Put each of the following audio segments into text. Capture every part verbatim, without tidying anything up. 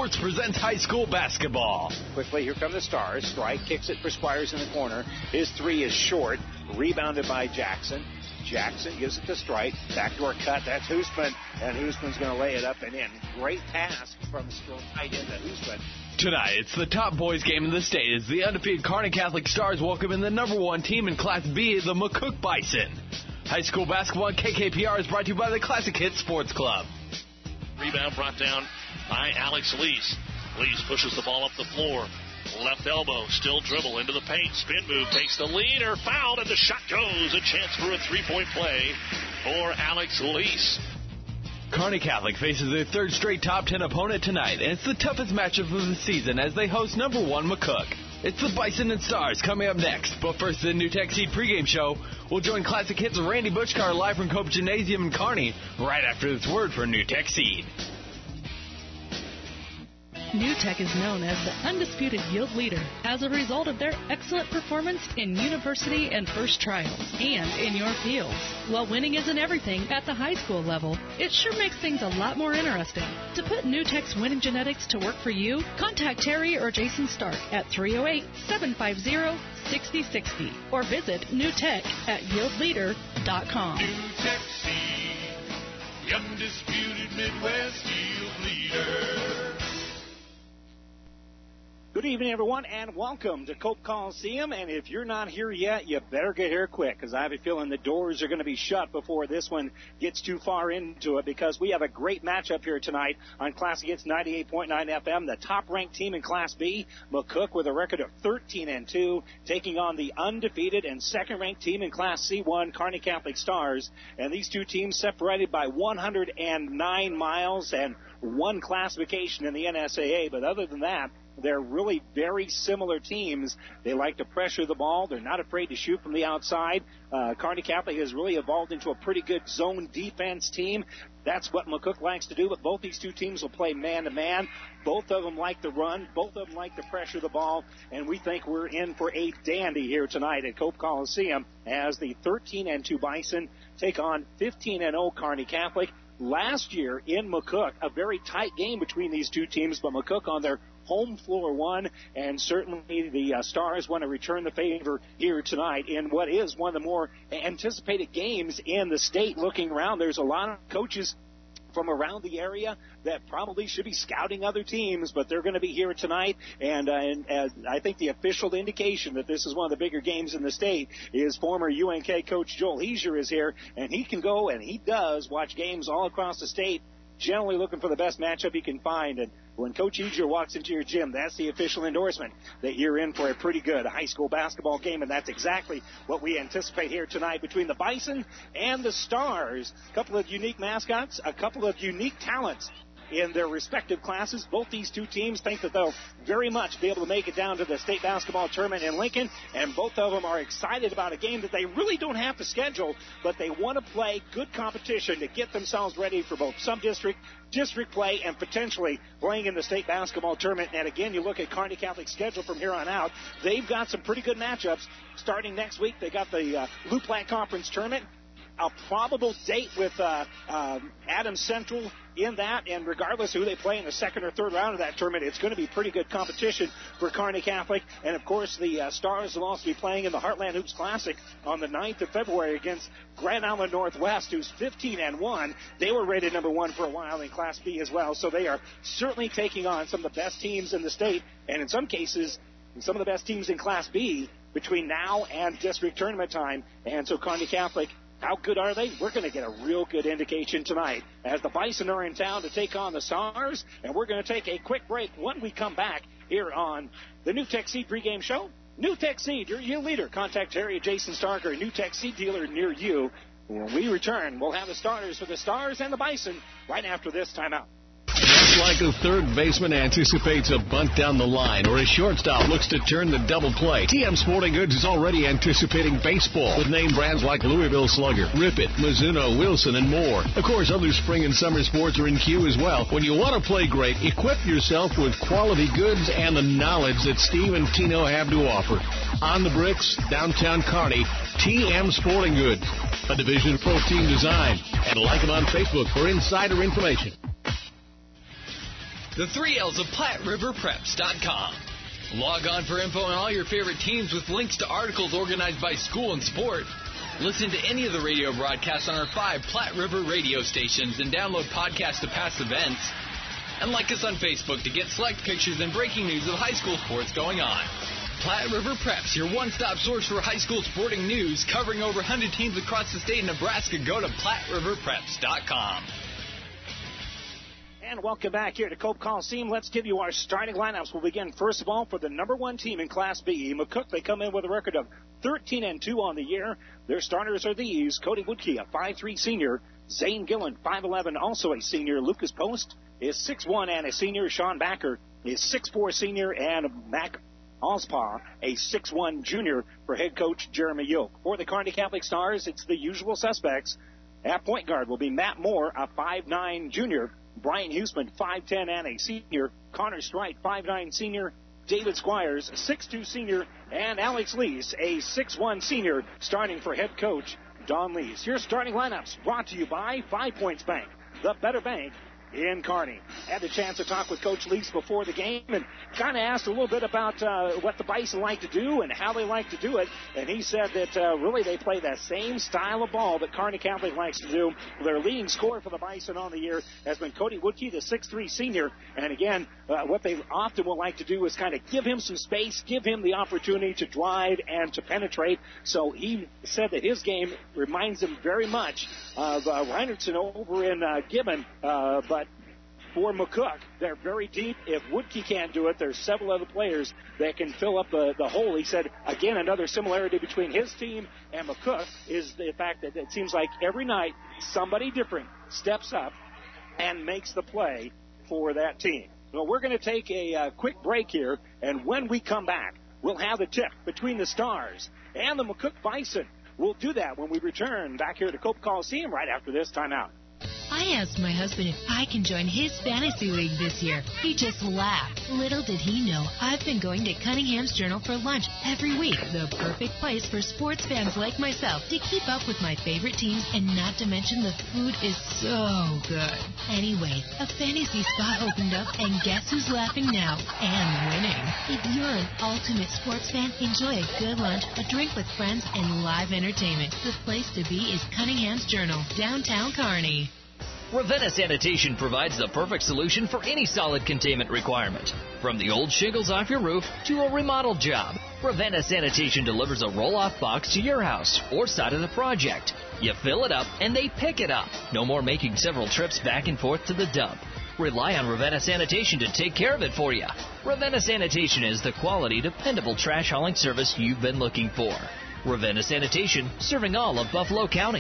Sports presents high school basketball. Quickly, here come the Stars. Strike kicks it for Squires in the corner. His three is short, rebounded by Jackson. Jackson gives it to Strike. Backdoor cut. That's Hoosman, and Hoosman's going to lay it up and in. Great pass from Strike into Hoosman. Tonight, it's the top boys game in the state as the undefeated Kearney Catholic Stars welcome in the number one team in Class B, the McCook Bison. High school basketball at K K P R is brought to you by the Classic Hit Sports Club. Rebound brought down by Alex Lease. Lease pushes the ball up the floor. Left elbow, still dribble into the paint. Spin move, takes the lead, or fouled, and the shot goes. A chance for a three-point play for Alex Lease. Kearney Catholic faces their third straight top ten opponent tonight, and it's the toughest matchup of the season as they host number one McCook. It's the Bison and Stars coming up next, but first the New Tech Seed pregame show. We'll join Classic Hits with Randy Buchkar live from Cope Gymnasium in Kearney right after this word for New Tech Seed. New Tech is known as the undisputed yield leader as a result of their excellent performance in university and first trials and in your fields. While winning isn't everything at the high school level, it sure makes things a lot more interesting. To put New Tech's winning genetics to work for you, contact Terry or Jason Stark at three oh eight, seven five zero, six oh six oh or visit newtech at yield leader dot com. New Tech Seed, the undisputed Midwest yield leader. Good evening, everyone, and welcome to Cope Coliseum. And if you're not here yet, you better get here quick, because I have a feeling the doors are going to be shut before this one gets too far into it, because we have a great matchup here tonight on Classic Hits ninety-eight point nine F M. The top-ranked team in Class B, McCook, with a record of thirteen and two, taking on the undefeated and second-ranked team in Class C one, Kearney Catholic Stars. And these two teams separated by one hundred nine miles and one classification in the N S A A. But other than that, they're really very similar teams. They like to pressure the ball. They're not afraid to shoot from the outside. Uh, Kearney Catholic has really evolved into a pretty good zone defense team. That's what McCook likes to do, but both these two teams will play man-to-man. Both of them like to run. Both of them like to pressure the ball, and we think we're in for a dandy here tonight at Cope Coliseum as the thirteen and two Bison take on fifteen and oh Kearney Catholic. Last year in McCook, a very tight game between these two teams, but McCook on their home floor won, and certainly the uh, Stars want to return the favor here tonight in what is one of the more anticipated games in the state. Looking around, there's a lot of coaches from around the area that probably should be scouting other teams, but they're going to be here tonight, and, uh, and uh, I think the official indication that this is one of the bigger games in the state is former U N K coach Joel Heesier is here, and he can go, and he does, watch games all across the state, generally looking for the best matchup he can find. And when Coach Heesier walks into your gym, that's the official endorsement that you're in for a pretty good high school basketball game, and that's exactly what we anticipate here tonight between the Bison and the Stars. A couple of unique mascots, a couple of unique talents in their respective classes. Both these two teams think that they'll very much be able to make it down to the state basketball tournament in Lincoln, and both of them are excited about a game that they really don't have to schedule, but they want to play good competition to get themselves ready for both sub-district, district play, and potentially playing in the state basketball tournament. And again, you look at Kearney Catholic's schedule from here on out, they've got some pretty good matchups. Starting next week, they got the uh, Loup Platte Conference tournament, a probable date with uh, um, Adams Central in that, and regardless of who they play in the second or third round of that tournament, it's going to be pretty good competition for Kearney Catholic. And, of course, the uh, Stars will also be playing in the Heartland Hoops Classic on the ninth of February against Grand Island Northwest, who's fifteen and one. They were rated number one for a while in Class B as well, so they are certainly taking on some of the best teams in the state, and in some cases, some of the best teams in Class B between now and district tournament time. And so Kearney Catholic, how good are they? We're going to get a real good indication tonight as the Bison are in town to take on the Stars, and we're going to take a quick break when we come back here on the New Tech Seed pregame show. New Tech Seed, your yield leader. Contact Terry or Jason Stark or a New Tech Seed dealer near you. When we return, we'll have the starters for the Stars and the Bison right after this timeout. Just like a third baseman anticipates a bunt down the line or a shortstop looks to turn the double play, T M Sporting Goods is already anticipating baseball with name brands like Louisville Slugger, Rip It, Mizuno, Wilson, and more. Of course, other spring and summer sports are in queue as well. When you want to play great, equip yourself with quality goods and the knowledge that Steve and Tino have to offer. On the Bricks, downtown Kearney, T M Sporting Goods, a division of Pro Team Design. And like them on Facebook for insider information. The three L's of Platte River Preps dot com. Log on for info on all your favorite teams with links to articles organized by school and sport. Listen to any of the radio broadcasts on our five Platte River radio stations and download podcasts to past events. And like us on Facebook to get select pictures and breaking news of high school sports going on. Platte River Preps, your one-stop source for high school sporting news, covering over one hundred teams across the state of Nebraska. Go to Platte River Preps dot com. And welcome back here to Cope Coliseum. Let's give you our starting lineups. We'll begin, first of all, for the number one team in Class B, McCook. They come in with a record of thirteen and two on the year. Their starters are these: Cody Woodkey, a five three senior. Zane Gillen, five eleven, also a senior. Lucas Post is six one and a senior. Sean Backer is six four senior. And Mac Ospaw, a six one junior, for head coach Jeremy Yoke. For the Kearney Catholic Stars, it's the usual suspects. At point guard will be Matt Moore, a five nine junior. Brian Huseman, five ten and a senior. Connor Strite, five nine senior. David Squires, six two senior. And Alex Lees, a six one senior, starting for head coach Don Lees. Your starting lineups brought to you by Five Points Bank, the better bank in Kearney. Had the chance to talk with Coach Lees before the game and kind of asked a little bit about uh, what the Bison like to do and how they like to do it. And he said that uh, really they play that same style of ball that Kearney Catholic likes to do. Their leading scorer for the Bison on the year has been Cody Woodkey, the six three senior. And again, uh, what they often will like to do is kind of give him some space, give him the opportunity to drive and to penetrate. So he said that his game reminds him very much of uh, Reinertson over in uh, Gibbon, uh, but for McCook, they're very deep. If Woodkey can't do it, there's several other players that can fill up the, the hole. He said, again, another similarity between his team and McCook is the fact that it seems like every night somebody different steps up and makes the play for that team. So we're going to take a uh, quick break here, and when we come back, we'll have the tip between the Stars and the McCook Bison. We'll do that when we return back here to Cope Coliseum right after this timeout. I asked my husband if I can join his fantasy league this year. He just laughed. Little did he know, I've been going to Cunningham's Journal for lunch every week. The perfect place for sports fans like myself to keep up with my favorite teams, and not to mention the food is so good. Anyway, a fantasy spot opened up, and guess who's laughing now and winning? If you're an ultimate sports fan, enjoy a good lunch, a drink with friends, and live entertainment. The place to be is Cunningham's Journal, downtown Kearney. Ravenna Sanitation provides the perfect solution for any solid containment requirement. From the old shingles off your roof to a remodel job, Ravenna Sanitation delivers a roll-off box to your house or side of the project. You fill it up and they pick it up. No more making several trips back and forth to the dump. Rely on Ravenna Sanitation to take care of it for you. Ravenna Sanitation is the quality, dependable trash hauling service you've been looking for. Ravenna Sanitation, serving all of Buffalo County.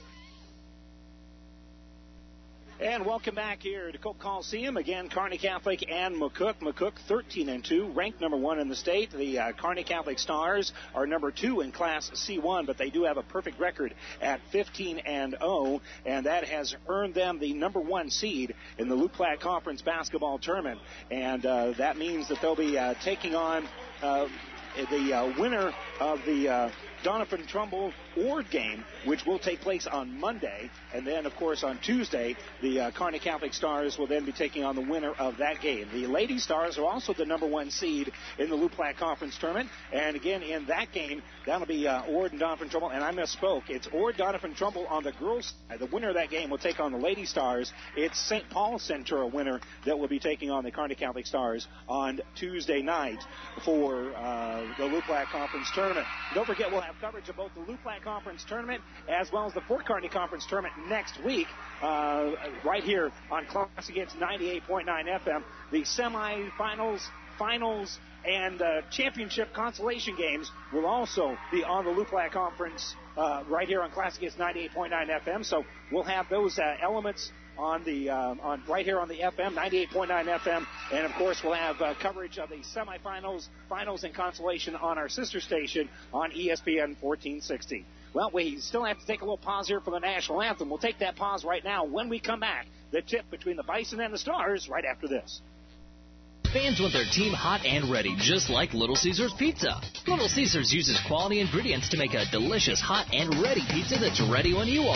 And welcome back here to Cope Coliseum. Again, Kearney Catholic and McCook. McCook thirteen and two, ranked number one in the state. The uh, Kearney Catholic Stars are number two in Class C one, but they do have a perfect record at fifteen and oh, and that has earned them the number one seed in the Loup Platte Conference basketball tournament. And uh, that means that they'll be uh, taking on uh, the uh, winner of the uh, Donovan Trumbull Ord game, which will take place on Monday. And then, of course, on Tuesday, the uh, Kearney Catholic Stars will then be taking on the winner of that game. The Lady Stars are also the number one seed in the Loup Platte Conference tournament. And again, in that game, that'll be uh, Ord and Donovan Trumbull. And I misspoke. It's Ord, Donovan Trumbull on the girls' side. The winner of that game will take on the Lady Stars. It's Saint Paul Centura winner that will be taking on the Kearney Catholic Stars on Tuesday night for uh, the Loup Platte Conference tournament. Don't forget, we'll have coverage of both the Loup Platte Conference tournament as well as the Fort Kearney Conference tournament next week, uh, right here on Classic Hits ninety-eight point nine F M. The semifinals, finals, and uh, championship consolation games will also be on the Loup Platte Conference uh, right here on Classic Hits ninety-eight point nine F M. So we'll have those uh, elements on the um, on right here on the F M, ninety-eight point nine F M, and of course we'll have uh, coverage of the semifinals, finals, and consolation on our sister station on E S P N fourteen sixty. Well, we still have to take a little pause here for the national anthem. We'll take that pause right now. When we come back, the tip between the Bison and the Stars right after this. Fans want their team hot and ready, just like Little Caesars Pizza. Little Caesars uses quality ingredients to make a delicious, hot and ready pizza that's ready when you are.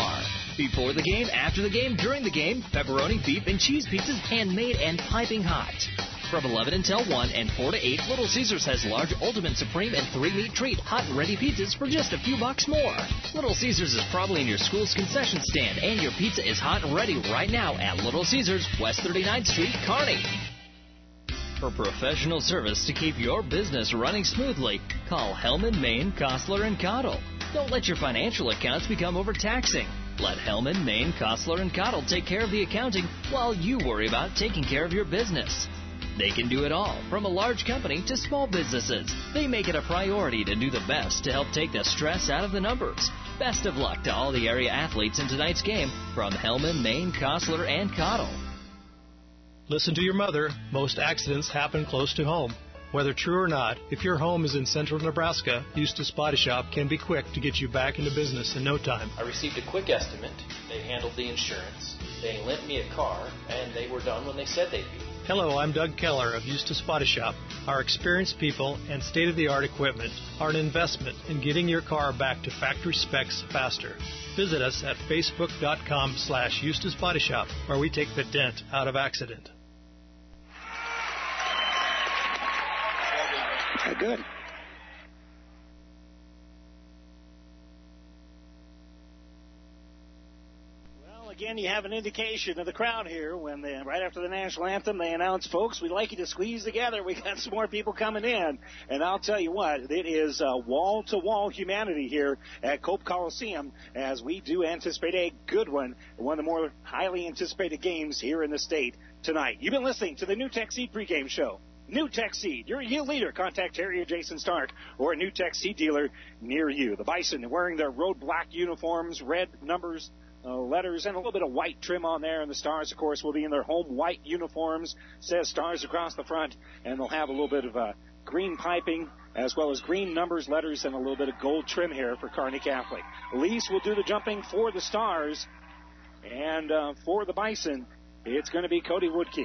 Before the game, after the game, during the game, pepperoni, beef, and cheese pizzas handmade and piping hot. From eleven until one and four to eight, Little Caesars has large Ultimate Supreme and three meat treat hot and ready pizzas for just a few bucks more. Little Caesars is probably in your school's concession stand, and your pizza is hot and ready right now at Little Caesars, West thirty-ninth Street, Kearney. For professional service to keep your business running smoothly, call Hellman, Maine, Kostler, and Cottle. Don't let your financial accounts become overtaxing. Let Hellman, Maine, Kostler, and Cottle take care of the accounting while you worry about taking care of your business. They can do it all, from a large company to small businesses. They make it a priority to do the best to help take the stress out of the numbers. Best of luck to all the area athletes in tonight's game from Hellman, Maine, Kostler, and Cottle. Listen to your mother. Most accidents happen close to home. Whether true or not, if your home is in central Nebraska, Eustace Body Shop can be quick to get you back into business in no time. I received a quick estimate. They handled the insurance. They lent me a car, and they were done when they said they'd be. Hello, I'm Doug Keller of Eustace Body Shop. Our experienced people and state-of-the-art equipment are an investment in getting your car back to factory specs faster. Visit us at facebook.com slash Eustace Body Shop, where we take the dent out of accident. Good. Again, you have an indication of the crowd here when they, right after the national anthem, they announce, folks, we'd like you to squeeze together. We got some more people coming in. And I'll tell you what, it is uh, wall-to-wall humanity here at Cope Coliseum as we do anticipate a good one, one of the more highly anticipated games here in the state tonight. You've been listening to the New Tech Seed pregame show. New Tech Seed, your yield leader. Contact Terry or Jason Stark or a New Tech Seed dealer near you. The Bison wearing their road black uniforms, red numbers, uh, letters, and a little bit of white trim on there. And the Stars, of course, will be in their home white uniforms. Says Stars across the front, and they'll have a little bit of uh, green piping as well as green numbers, letters, and a little bit of gold trim here for Kearney Catholic. Elise will do the jumping for the Stars, and uh, for the Bison, it's going to be Cody Woodkey.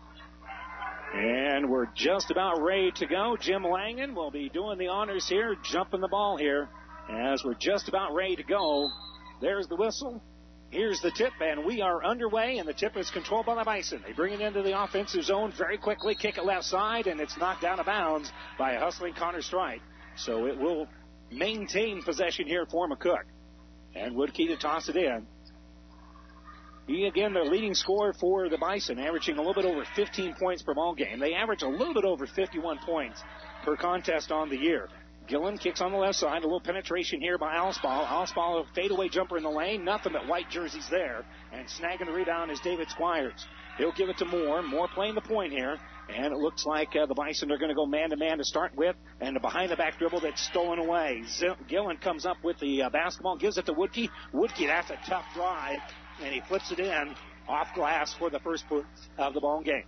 And we're just about ready to go. Jim Langen will be doing the honors here, jumping the ball here. As we're just about ready to go, there's the whistle. Here's the tip, and we are underway, and the tip is controlled by the Bison. They bring it into the offensive zone very quickly, kick it left side, and it's knocked out of bounds by a hustling Connor Strite. So it will maintain possession here for McCook. And Woodkey to toss it in. He, again, their leading scorer for the Bison, averaging a little bit over fifteen points per ball game. They average a little bit over fifty-one points per contest on the year. Gillen kicks on the left side. A little penetration here by Alspaugh. Alspaugh, a fadeaway jumper in the lane. Nothing but white jerseys there. And snagging the rebound is David Squires. He'll give it to Moore. Moore playing the point here. And it looks like uh, the Bison are going to go man-to-man to start with. And a behind-the-back dribble that's stolen away. Z- Gillen comes up with the uh, basketball, gives it to Woodkey. Woodkey, that's a tough drive. And he flips it in off glass for the first point of the ball game.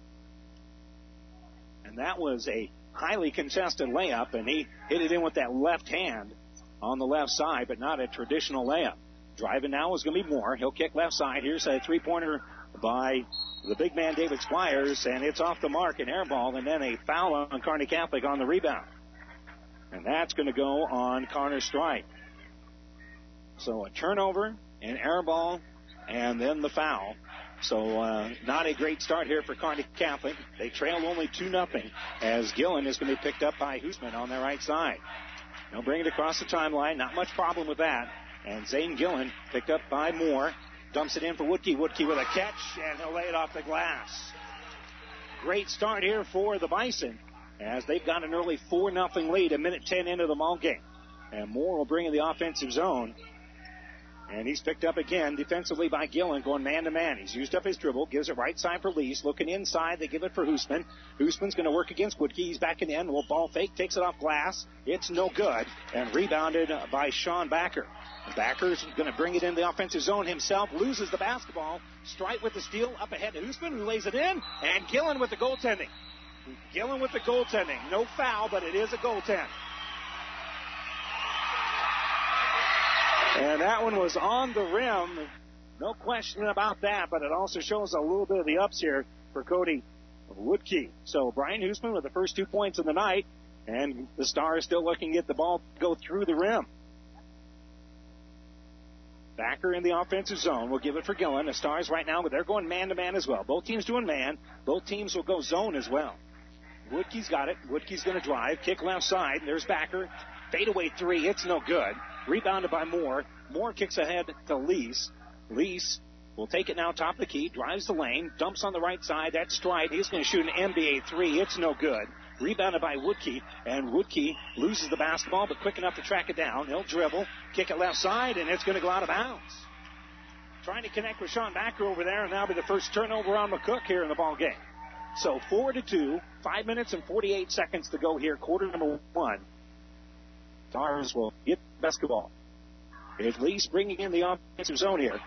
And that was a highly contested layup, and he hit it in with that left hand on the left side, but not a traditional layup. Driving now is going to be Moore. He'll kick left side. Here's a three-pointer by the big man David Squires, and it's off the mark, an air ball, and then a foul on Kearney Catholic on the rebound. And that's going to go on Connor Strite. So a turnover, an air ball, and then the foul. So uh, not a great start here for Kearney Catholic. They trail only two nothing as Gillen is going to be picked up by Hoosman on their right side. They'll bring it across the timeline. Not much problem with that. And Zane Gillen picked up by Moore. Dumps it in for Woodkey. Woodkey with a catch, and he'll lay it off the glass. Great start here for the Bison as they've got an early four nothing lead, a minute ten into the ball game. And Moore will bring in the offensive zone. And he's picked up again defensively by Gillen, going man-to-man. He's used up his dribble, gives it right side for Lease. Looking inside, they give it for Hoosman. Hoosman's going to work against Woodkey. He's back in the end. A little ball fake, takes it off glass. It's no good, and rebounded by Sean Backer. Backer's going to bring it in the offensive zone himself, loses the basketball. Strite with the steal, up ahead to Hoosman, who lays it in, and Gillen with the goaltending. Gillen with the goaltending. No foul, but it is a goaltend. And that one was on the rim. No question about that, but it also shows a little bit of the ups here for Cody Woodkey. So Brian Hoosman with the first two points of the night, and the Stars still looking to get the ball go through the rim. Backer in the offensive zone. We'll give it for Gillen. The Stars right now, but they're going man-to-man as well. Both teams doing man. Both teams will go zone as well. Woodkey's got it. Woodkey's going to drive. Kick left side. There's Backer. Fadeaway three. It's no good. Rebounded by Moore. Moore kicks ahead to Lease. Lease will take it now top of the key. Drives the lane. Dumps on the right side. That's Stride. He's going to shoot an N B A three. It's no good. Rebounded by Woodkey, and Woodkey loses the basketball, but quick enough to track it down. He'll dribble, kick it left side, and it's going to go out of bounds. Trying to connect with Sean Backer over there, and that'll be the first turnover on McCook here in the ball game. So four to two, five minutes and forty-eight seconds to go here, quarter number one. Stars will get basketball. At least bringing in the offensive zone here.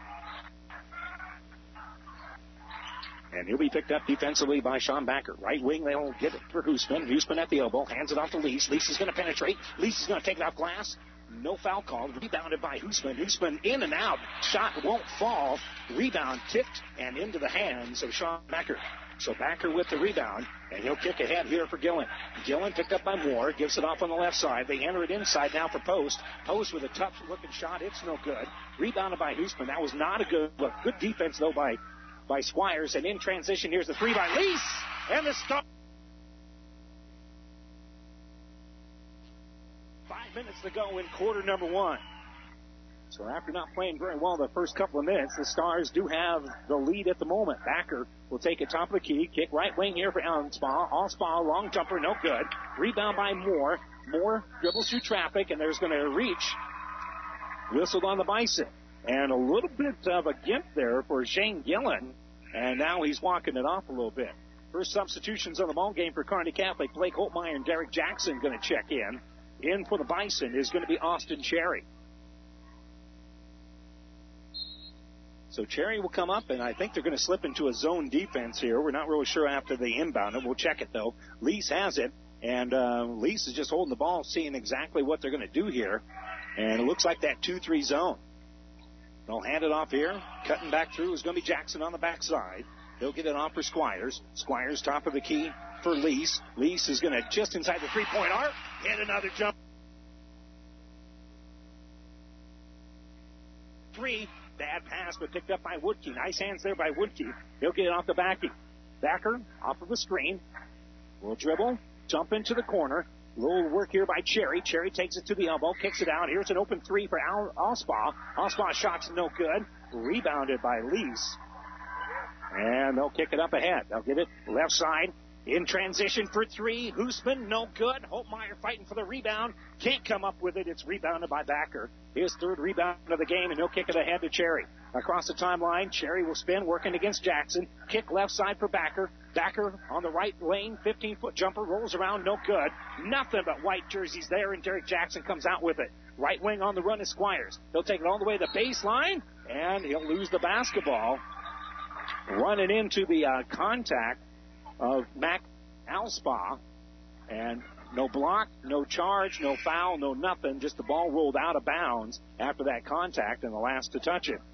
And he'll be picked up defensively by Sean Backer. Right wing, they'll get it for Hoosman. Hoosman at the elbow, hands it off to Lease. Lease is going to penetrate. Lease is going to take it off glass. No foul called. Rebounded by Hoosman. Hoosman in and out. Shot won't fall. Rebound tipped and into the hands of Sean Backer. So Backer with the rebound, and he'll kick ahead here for Gillen. Gillen picked up by Moore, gives it off on the left side. They enter it inside now for Post. Post with a tough-looking shot. It's no good. Rebounded by Hoosman. That was not a good look. Good defense, though, by by Squires, and in transition, here's the three by Lease, and the start. Five minutes to go in quarter number one. So after not playing very well the first couple of minutes, the Stars do have the lead at the moment. Backer will take it top of the key, kick right wing here for Allenspaw. Allenspaw, long jumper, no good. Rebound by Moore. Moore dribbles through traffic, and there's going to reach. Whistled on the Bison. And a little bit of a gimp there for Shane Gillen. And now he's walking it off a little bit. First substitutions on the ball game for Kearney Catholic. Blake Holtmeyer and Derek Jackson going to check in. In for the Bison is going to be Austin Cherry. So Cherry will come up, and I think they're going to slip into a zone defense here. We're not really sure after they inbound it. We'll check it, though. Lease has it, and uh, Lease is just holding the ball, seeing exactly what they're going to do here. And it looks like that two three zone. They'll hand it off here. Cutting back through is going to be Jackson on the backside. He'll get it off for Squires. Squires top of the key for Lease. Lease is going to just inside the three-point arc. Hit another jump. Three. Bad pass, but picked up by Woodkey. Nice hands there by Woodkey. He'll get it off the backy. Backer off of the screen. Will dribble. Jump into the corner. Little work here by Cherry. Cherry takes it to the elbow, kicks it out. Here's an open three for Al- Allspaw. Allspaw shot's no good. Rebounded by Lease. And they'll kick it up ahead. They'll get it left side. In transition for three. Hoosman, no good. Holtmeyer fighting for the rebound. Can't come up with it. It's rebounded by Backer. His third rebound of the game, and he'll kick it ahead to Cherry. Across the timeline, Cherry will spin, working against Jackson. Kick left side for Backer. Backer on the right lane, fifteen-foot jumper, rolls around, no good. Nothing but white jerseys there, and Derek Jackson comes out with it. Right wing on the run is Squires. He'll take it all the way to the baseline, and he'll lose the basketball. Running into the uh, contact of Mac Allspaw, and no block, no charge, no foul, no nothing, just the ball rolled out of bounds after that contact, and the last to touch it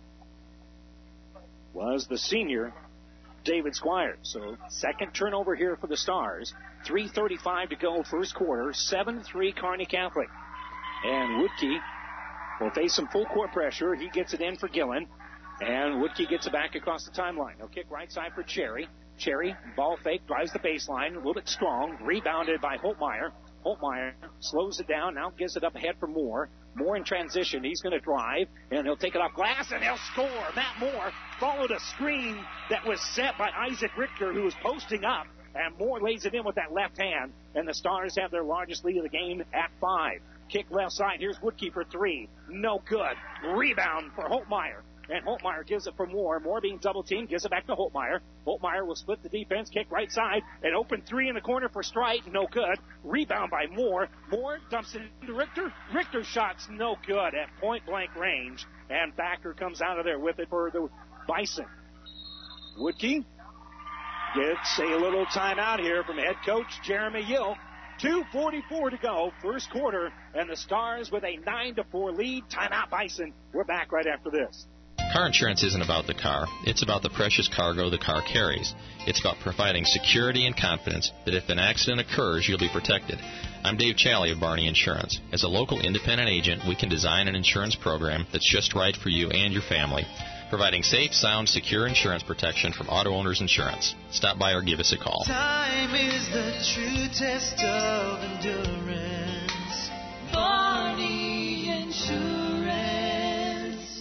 was the senior, David Squires. So second turnover here for the Stars. three thirty-five to go first quarter, seven three Kearney Catholic. And Woodkey will face some full court pressure. He gets it in for Gillen, and Woodkey gets it back across the timeline. He'll kick right side for Cherry. Cherry, ball fake, drives the baseline, a little bit strong, rebounded by Holtmeyer. Holtmeyer slows it down, now gives it up ahead for Moore. Moore in transition, he's going to drive, and he'll take it off glass, and he'll score. Matt Moore followed a screen that was set by Isaac Richter, who was posting up, and Moore lays it in with that left hand, and the Stars have their largest lead of the game at five. Kick left side, here's Woodkey for three. No good. Rebound for Holtmeyer. And Holtmeyer gives it for Moore. Moore being double-teamed, gives it back to Holtmeyer. Holtmeyer will split the defense, kick right side, an open three in the corner for Strite, no good. Rebound by Moore. Moore dumps it into Richter. Richter's shot's no good at point-blank range, and Backer comes out of there with it for the Bison. Woodkey gets a little timeout here from head coach Jeremy Yill. two forty-four to go, first quarter, and the Stars with a nine to four lead. Timeout, Bison. We're back right after this. Car insurance isn't about the car. It's about the precious cargo the car carries. It's about providing security and confidence that if an accident occurs, you'll be protected. I'm Dave Challey of Barney Insurance. As a local independent agent, we can design an insurance program that's just right for you and your family, providing safe, sound, secure insurance protection from Auto Owners Insurance. Stop by or give us a call. Time is the true test of endurance. Barney Insurance.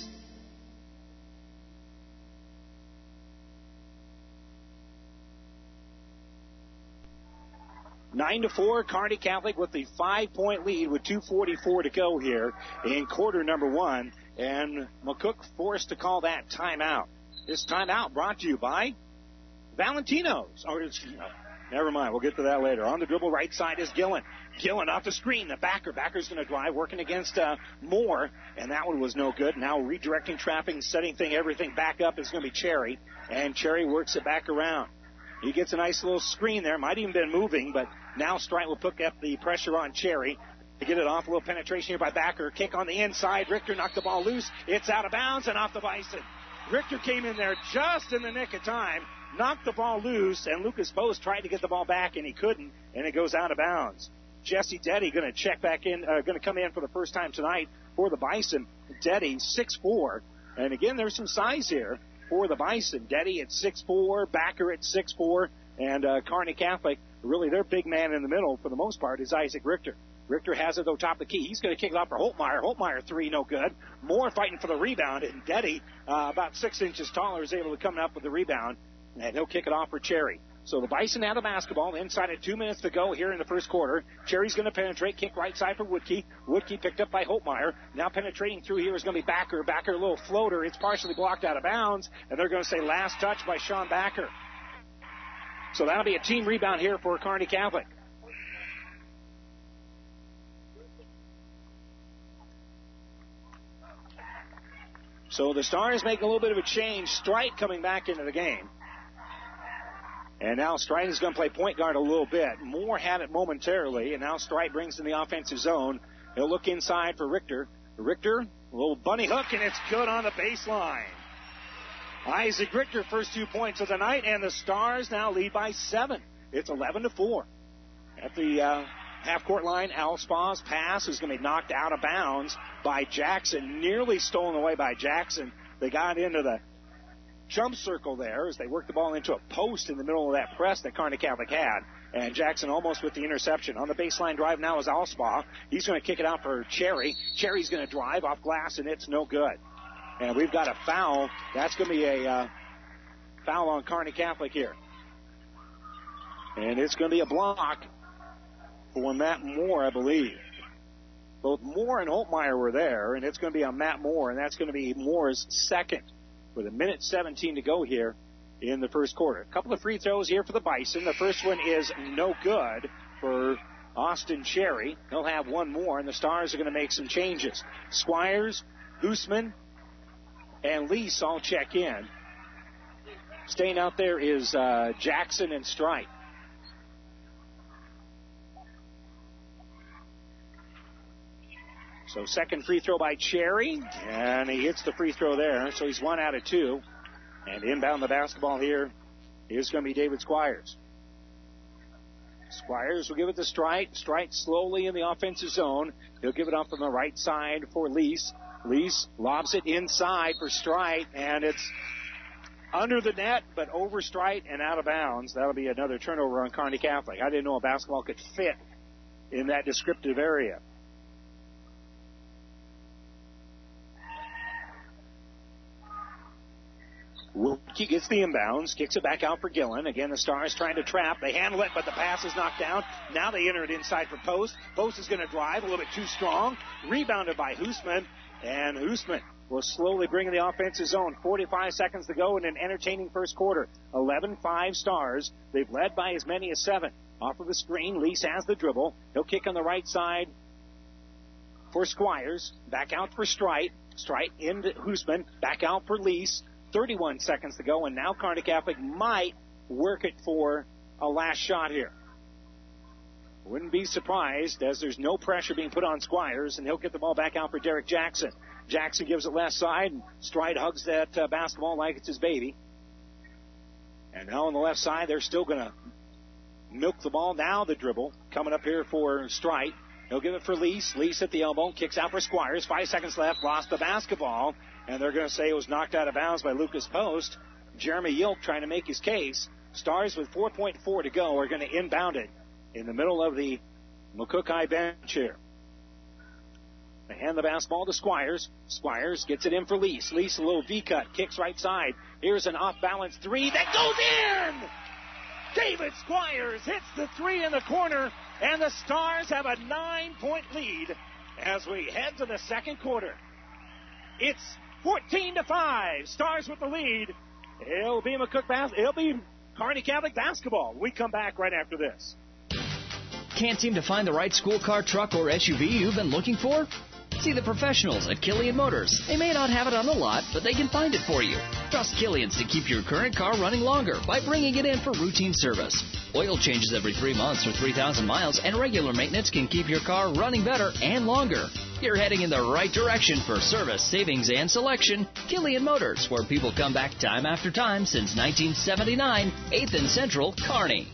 Nine to four, Kearney Catholic with the five-point lead with two forty-four to go here in quarter number one. And McCook forced to call that timeout. This timeout brought to you by Valentino's. Oh, it's, never mind. We'll get to that later. On the dribble, right side is Gillen. Gillen off the screen. The backer. Backer's going to drive, working against uh, Moore. And that one was no good. Now redirecting traffic, setting thing, everything back up is going to be Cherry. And Cherry works it back around. He gets a nice little screen there. Might even been moving, but now Strite will put up the pressure on Cherry. To get it off, a little penetration here by Backer. Kick on the inside. Richter knocked the ball loose. It's out of bounds and off the Bison. Richter came in there just in the nick of time, knocked the ball loose, and Lucas Post tried to get the ball back, and he couldn't, and it goes out of bounds. Jesse Deddy going to check back in, uh, going to come in for the first time tonight for the Bison. Deddy, six foot four, and again, there's some size here for the Bison. Deddy at six foot four, Backer at six foot four, and uh, Kearney Catholic, really their big man in the middle for the most part is Isaac Richter. Richter has it, though, top of the key. He's going to kick it off for Holtmeyer. Holtmeyer, three, no good. Moore fighting for the rebound, and Deddy, uh, about six inches taller, is able to come up with the rebound, and he'll kick it off for Cherry. So the Bison out of basketball, inside of two minutes to go here in the first quarter. Cherry's going to penetrate, kick right side for Woodkey. Woodkey picked up by Holtmeyer. Now penetrating through here is going to be Backer. Backer, a little floater. It's partially blocked out of bounds, and they're going to say last touch by Sean Backer. So that'll be a team rebound here for Kearney Catholic. So the Stars make a little bit of a change. Strite coming back into the game. And now Strite is going to play point guard a little bit. Moore had it momentarily, and now Strite brings in the offensive zone. He'll look inside for Richter. Richter, a little bunny hook, and it's good on the baseline. Isaac Richter, first two points of the night, and the Stars now lead by seven. It's eleven to four. At the uh, half-court line, Al Spa's pass is going to be knocked out of bounds by Jackson, nearly stolen away by Jackson. They got into the jump circle there as they worked the ball into a post in the middle of that press that Kearney Catholic had. And Jackson almost with the interception. On the baseline drive now is Al Spa. He's going to kick it out for Cherry. Cherry's going to drive off glass, and it's no good. And we've got a foul. That's going to be a uh, foul on Kearney Catholic here. And it's going to be a block for Matt Moore, I believe. Both Moore and Holtmeyer were there, and it's going to be on Matt Moore, and that's going to be Moore's second with a minute seventeen to go here in the first quarter. A couple of free throws here for the Bison. The first one is no good for Austin Cherry. He'll have one more, and the Stars are going to make some changes. Squires, Hoosman, and Lease all check in. Staying out there is uh, Jackson and Strite. So second free throw by Cherry, and he hits the free throw there. So he's one out of two. And inbound the basketball here is going to be David Squires. Squires will give it to Strite. Strite slowly in the offensive zone. He'll give it up on the right side for Lease. Lease lobs it inside for Strite, and it's under the net, but over Strite and out of bounds. That'll be another turnover on Kearney Catholic. I didn't know a basketball could fit in that descriptive area. Woodkey gets the inbounds, kicks it back out for Gillen. Again, the Stars trying to trap. They handle it, but the pass is knocked down. Now they enter it inside for Post. Post is going to drive a little bit too strong. Rebounded by Hoosman, and Hoosman will slowly bring in the offensive zone. forty-five seconds to go in an entertaining first quarter. eleven five Stars. They've led by as many as seven. Off of the screen, Lease has the dribble. He'll kick on the right side for Squires. Back out for Strite. Strite into Hoosman. Back out for Lease. thirty-one seconds to go, and now Kearney Catholic might work it for a last shot here. Wouldn't be surprised, as there's no pressure being put on Squires, and he'll get the ball back out for Derek Jackson. Jackson gives it left side, and Stride hugs that uh, basketball like it's his baby. And now on the left side, they're still going to milk the ball. Now the dribble coming up here for Stride. He'll give it for Lease. Lease at the elbow, kicks out for Squires. Five seconds left, lost the basketball. And they're going to say it was knocked out of bounds by Lucas Post. Jeremy Yilk trying to make his case. Stars with four point four to go are going to inbound it in the middle of the McCook High bench here. They hand the basketball to Squires. Squires gets it in for Lease. Lease a little V-cut, kicks right side. Here's an off-balance three that goes in! David Squires hits the three in the corner, and the Stars have a nine-point lead as we head to the second quarter. It's fourteen to five. Stars with the lead. It'll be McCook bas- It'll be Kearney Catholic basketball. We come back right after this. Can't seem to find the right school car, truck, or S U V you've been looking for? See the professionals at Killian Motors. They may not have it on the lot, but they can find it for you. Trust Killian's to keep your current car running longer by bringing it in for routine service. Oil changes every three months or three thousand miles, and regular maintenance can keep your car running better and longer. You're heading in the right direction for service, savings, and selection. Killian Motors, where people come back time after time since nineteen seventy-nine, eighth and Central, Kearney.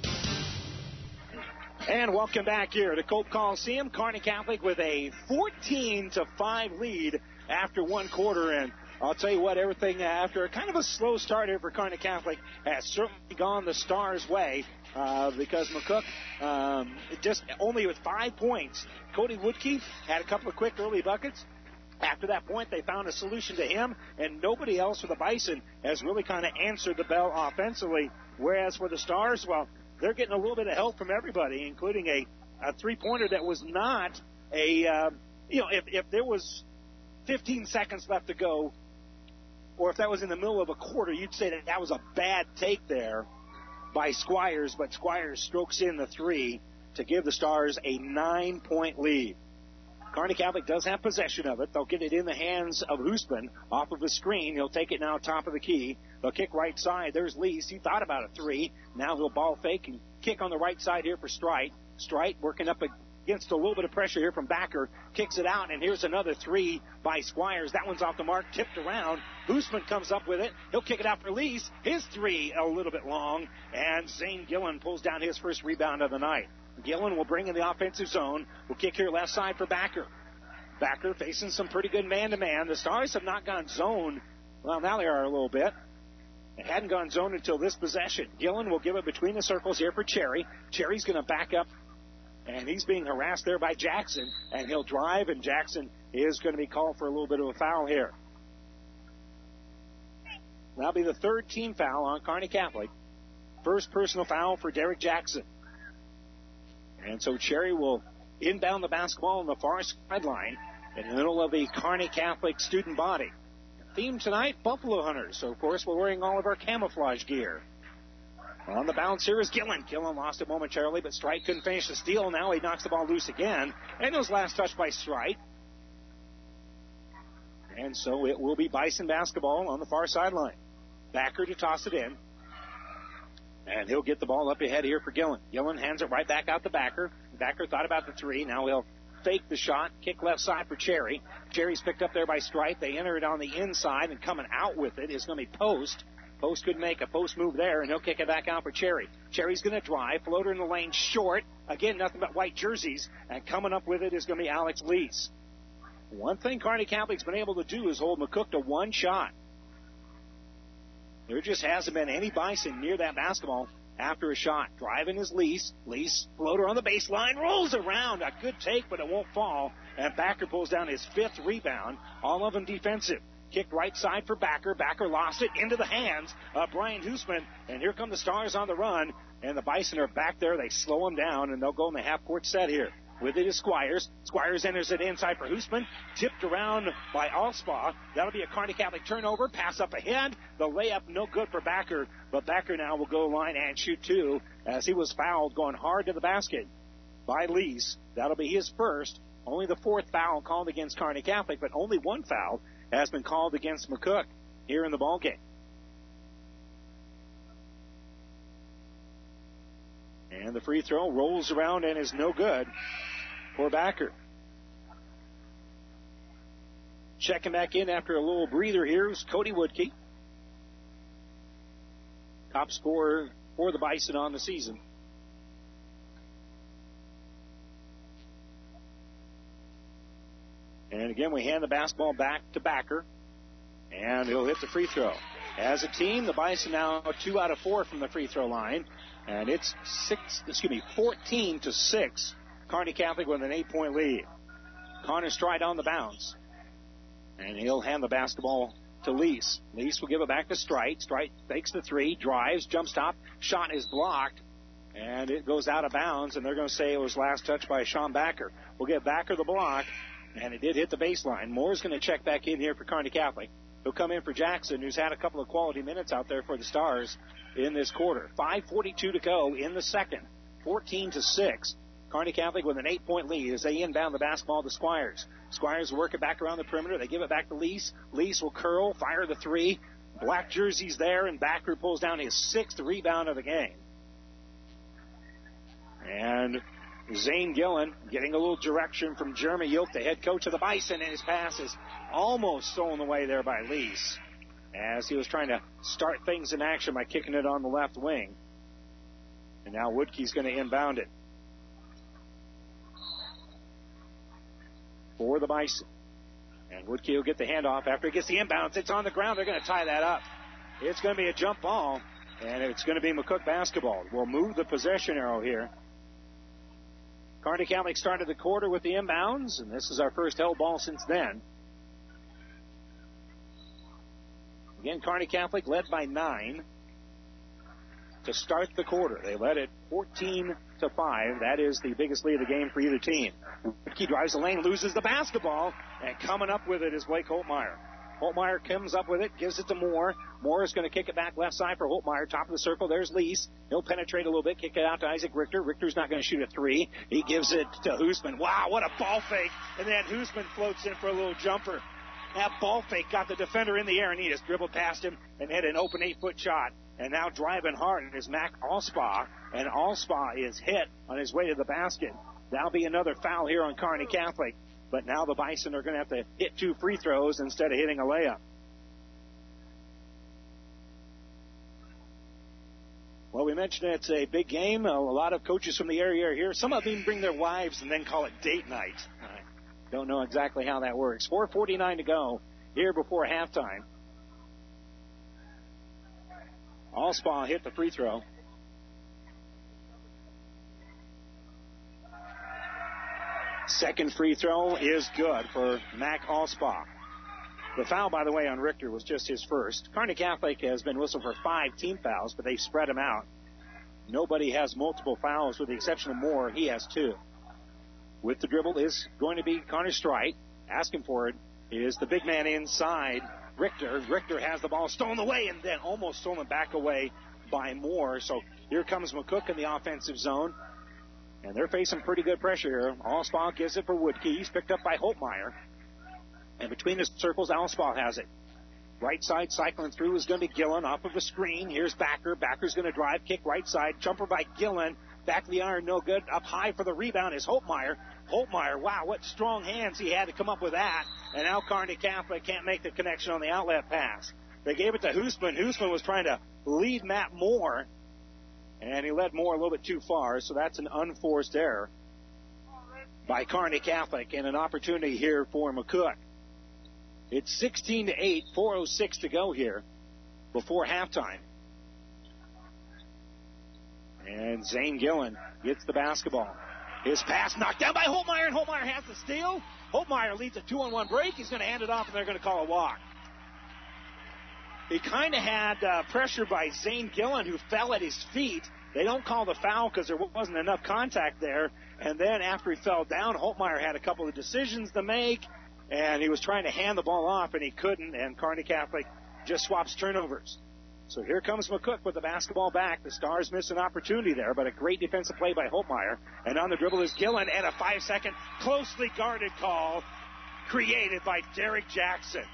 And welcome back here to Cope Coliseum. Kearney Catholic with a fourteen to five lead after one quarter. And I'll tell you what, everything after kind of a slow start here for Kearney Catholic has certainly gone the Stars' way uh, because McCook um, just only with five points. Cody Woodkeefe had a couple of quick early buckets. After that point, they found a solution to him, and nobody else for the Bison has really kind of answered the bell offensively. Whereas for the Stars, well, they're getting a little bit of help from everybody, including a, a three-pointer that was not a, uh, you know, if, if there was fifteen seconds left to go, or if that was in the middle of a quarter, you'd say that that was a bad take there by Squires, but Squires strokes in the three to give the Stars a nine-point lead. Kearney Catholic does have possession of it. They'll get it in the hands of Hoosman off of the screen. He'll take it now top of the key. They'll kick right side. There's Lease. He thought about a three. Now he'll ball fake and kick on the right side here for Strite. Strite working up against a little bit of pressure here from Backer. Kicks it out, and here's another three by Squires. That one's off the mark, tipped around. Hoosman comes up with it. He'll kick it out for Lease. His three a little bit long, and Zane Gillen pulls down his first rebound of the night. Gillen will bring in the offensive zone. Will kick here left side for Backer. Backer facing some pretty good man-to-man. The Stars have not gone zone. Well, now they are a little bit. They hadn't gone zone until this possession. Gillen will give it between the circles here for Cherry. Cherry's going to back up, and he's being harassed there by Jackson. And he'll drive, and Jackson is going to be called for a little bit of a foul here. That'll be the third team foul on Kearney Catholic. First personal foul for Derek Jackson. And so Cherry will inbound the basketball on the far sideline in the middle of the Kearney Catholic student body. Theme tonight, Buffalo Hunters. So, of course, we're wearing all of our camouflage gear. On the bounce here is Gillen. Gillen lost it momentarily, but Strite couldn't finish the steal. Now he knocks the ball loose again. And it was last touched by Strite. And so it will be Bison basketball on the far sideline. Backer to toss it in. And he'll get the ball up ahead here for Gillen. Gillen hands it right back out to Backer. Backer thought about the three. Now he'll fake the shot, kick left side for Cherry. Cherry's picked up there by Strite. They enter it on the inside, and coming out with it is going to be Post. Post could make a post move there, and he'll kick it back out for Cherry. Cherry's going to drive. Floater in the lane short. Again, nothing but white jerseys. And coming up with it is going to be Alex Lease. One thing Kearney Catholic's been able to do is hold McCook to one shot. There just hasn't been any Bison near that basketball after a shot. Driving is Lease. Lease, floater on the baseline, rolls around. A good take, but it won't fall. And Backer pulls down his fifth rebound. All of them defensive. Kicked right side for Backer. Backer lost it into the hands of Brian Hoosman. And here come the Stars on the run. And the Bison are back there. They slow them down, and they'll go in the half-court set here. With it is Squires. Squires enters it inside for Hoosman. Tipped around by Allspaw. That'll be a Kearney Catholic turnover. Pass up ahead. The layup no good for Backer. But Backer now will go line and shoot two as he was fouled going hard to the basket by Lease. That'll be his first. Only the fourth foul called against Kearney Catholic, but only one foul has been called against McCook here in the ballgame. And the free throw rolls around and is no good for Backer. Checking back in after a little breather here is Cody Woodkey. Top scorer for the Bison on the season. And again, we hand the basketball back to Backer. And he'll hit the free throw. As a team, the Bison now two out of four from the free throw line. And it's six, excuse me, fourteen to six. Kearney Catholic with an eight-point lead. Connor Strite on the bounce. And he'll hand the basketball to Lease. Lease will give it back to Strite. Strite fakes the three, drives, jump stop. Shot is blocked. And it goes out of bounds. And they're going to say it was last touched by Sean Backer. We'll give Backer the block. And it did hit the baseline. Moore's going to check back in here for Kearney Catholic. He'll come in for Jackson, who's had a couple of quality minutes out there for the Stars in this quarter. five forty-two to go in the second. fourteen to six. Kearney Catholic with an eight-point lead as they inbound the basketball to Squires. Squires will work it back around the perimeter. They give it back to Lease. Lease will curl, fire the three. Black jersey's there, and Backer pulls down his sixth rebound of the game. And Zane Gillen getting a little direction from Jeremy Yoke, the head coach of the Bison, and his pass is almost stolen away there by Lease as he was trying to start things in action by kicking it on the left wing. And now Woodkey's going to inbound it for the Bison. And Woodkey will get the handoff after he gets the inbounds. It's on the ground. They're going to tie that up. It's going to be a jump ball, and it's going to be McCook basketball. We'll move the possession arrow here. Kearney Catholic started the quarter with the inbounds, and this is our first held ball since then. Again, Kearney Catholic led by nine to start the quarter. They led it fourteen to five. That is the biggest lead of the game for either team. Woodkey drives the lane, loses the basketball, and coming up with it is Blake Holtmeyer. Holtmeyer comes up with it, gives it to Moore. Moore is going to kick it back left side for Holtmeyer. Top of the circle, there's Lease. He'll penetrate a little bit, kick it out to Isaac Richter. Richter's not going to shoot a three. He gives it to Hoosman. Wow, what a ball fake. And then Hoosman floats in for a little jumper. That ball fake got the defender in the air, and he just dribbled past him and hit an open eight-foot shot. And now driving hard is Mac Allspaw, and Allspaw is hit on his way to the basket. That'll be another foul here on Kearney Catholic. But now the Bison are going to have to hit two free throws instead of hitting a layup. Well, we mentioned it's a big game. A lot of coaches from the area are here. Some of them bring their wives and then call it date night. I don't know exactly how that works. four forty-nine to go here before halftime. Allspaw hit the free throw. Second free throw is good for Mac Allspaw. The foul, by the way, on Richter was just his first. Kearney Catholic has been whistled for five team fouls, but they've spread them out. Nobody has multiple fouls with the exception of Moore. He has two. With the dribble is going to be Connor Strite. Asking for it is the big man inside, Richter. Richter has the ball stolen away and then almost stolen back away by Moore. So here comes McCook in the offensive zone. And they're facing pretty good pressure here. Allspaw gives it for Woodkey. He's picked up by Holtmeyer. And between the circles, Allspaw has it. Right side cycling through is going to be Gillen off of a screen. Here's Backer. Backer's going to drive, kick right side. Jumper by Gillen. Back to the iron, no good. Up high for the rebound is Holtmeyer. Holtmeyer, wow, what strong hands he had to come up with that. And now Kearney Catholic can't make the connection on the outlet pass. They gave it to Hoosman. Hoosman was trying to lead Matt Moore. And he led Moore a little bit too far, so that's an unforced error by Kearney Catholic and an opportunity here for McCook. It's sixteen to eight, four oh six to go here before halftime. And Zane Gillen gets the basketball. His pass knocked down by Holtmeyer, and Holtmeyer has the steal. Holtmeyer leads a two-on-one break. He's going to hand it off, and they're going to call a walk. He kind of had uh, pressure by Zane Gillen, who fell at his feet. They don't call the foul because there wasn't enough contact there. And then after he fell down, Holtmeyer had a couple of decisions to make, and he was trying to hand the ball off, and he couldn't, and Kearney Catholic just swaps turnovers. So here comes McCook with the basketball back. The Stars miss an opportunity there, but a great defensive play by Holtmeyer. And on the dribble is Gillen, and a five-second closely guarded call created by Derek Jackson.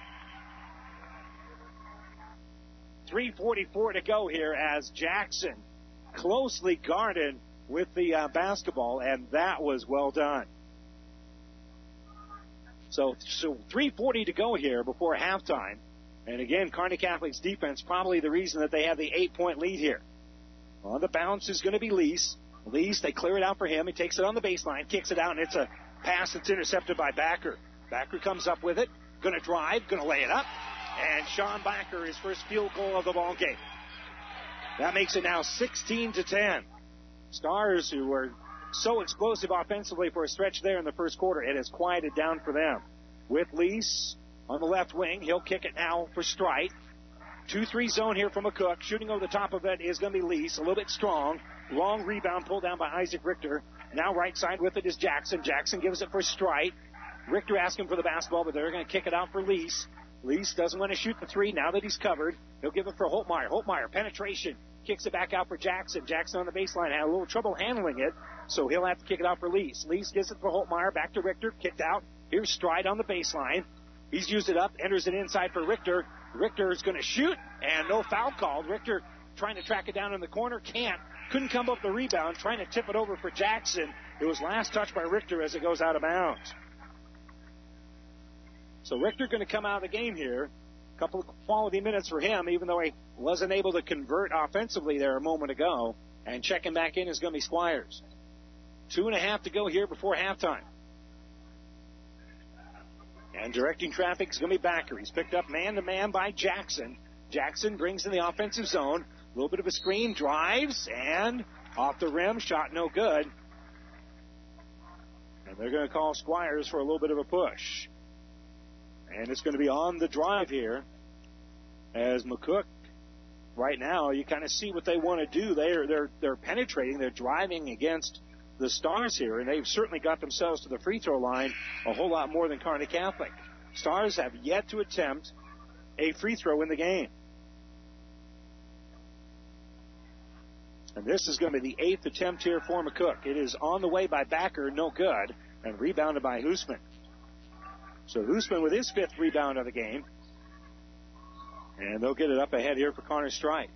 three forty-four to go here as Jackson closely guarded with the uh, basketball, and that was well done. So, so three forty to go here before halftime. And again, Kearney Catholic's defense probably the reason that they have the eight-point lead here. On the bounce is going to be Lease. Lease, they clear it out for him. He takes it on the baseline, kicks it out, and it's a pass that's intercepted by Backer. Backer comes up with it, going to drive, going to lay it up. And Sean Backer, his first field goal of the ball game. That makes it now sixteen to ten. Stars, who were so explosive offensively for a stretch there in the first quarter, it has quieted down for them. With Lease on the left wing, he'll kick it now for Strite. two three zone here from McCook. Shooting over the top of it is going to be Lease, a little bit strong. Long rebound pulled down by Isaac Richter. Now right side with it is Jackson. Jackson gives it for Strite. Richter asking for the basketball, but they're going to kick it out for Lease. Lease doesn't want to shoot the three now that he's covered. He'll give it for Holtmeyer. Holtmeyer, penetration. Kicks it back out for Jackson. Jackson on the baseline had a little trouble handling it, so he'll have to kick it out for Lease. Lease gives it for Holtmeyer. Back to Richter. Kicked out. Here's Stride on the baseline. He's used it up. Enters it inside for Richter. Richter is going to shoot, and no foul called. Richter trying to track it down in the corner. Can't. Couldn't come up with the rebound. Trying to tip it over for Jackson. It was last touched by Richter as it goes out of bounds. So Richter going to come out of the game here. A couple of quality minutes for him, even though he wasn't able to convert offensively there a moment ago. And checking back in is going to be Squires. Two and a half to go here before halftime. And directing traffic is going to be Backer. He's picked up man-to-man by Jackson. Jackson brings in the offensive zone. A little bit of a screen, drives, and off the rim, shot no good. And they're going to call Squires for a little bit of a push. And it's going to be on the drive here as McCook, right now, you kind of see what they want to do. They're, they're, they're penetrating. They're driving against the Stars here, and they've certainly got themselves to the free throw line a whole lot more than Kearney Catholic. Stars have yet to attempt a free throw in the game. And this is going to be the eighth attempt here for McCook. It is on the way by Backer, no good, and rebounded by Hoosman. So Hoosman with his fifth rebound of the game. And they'll get it up ahead here for Connor Strite.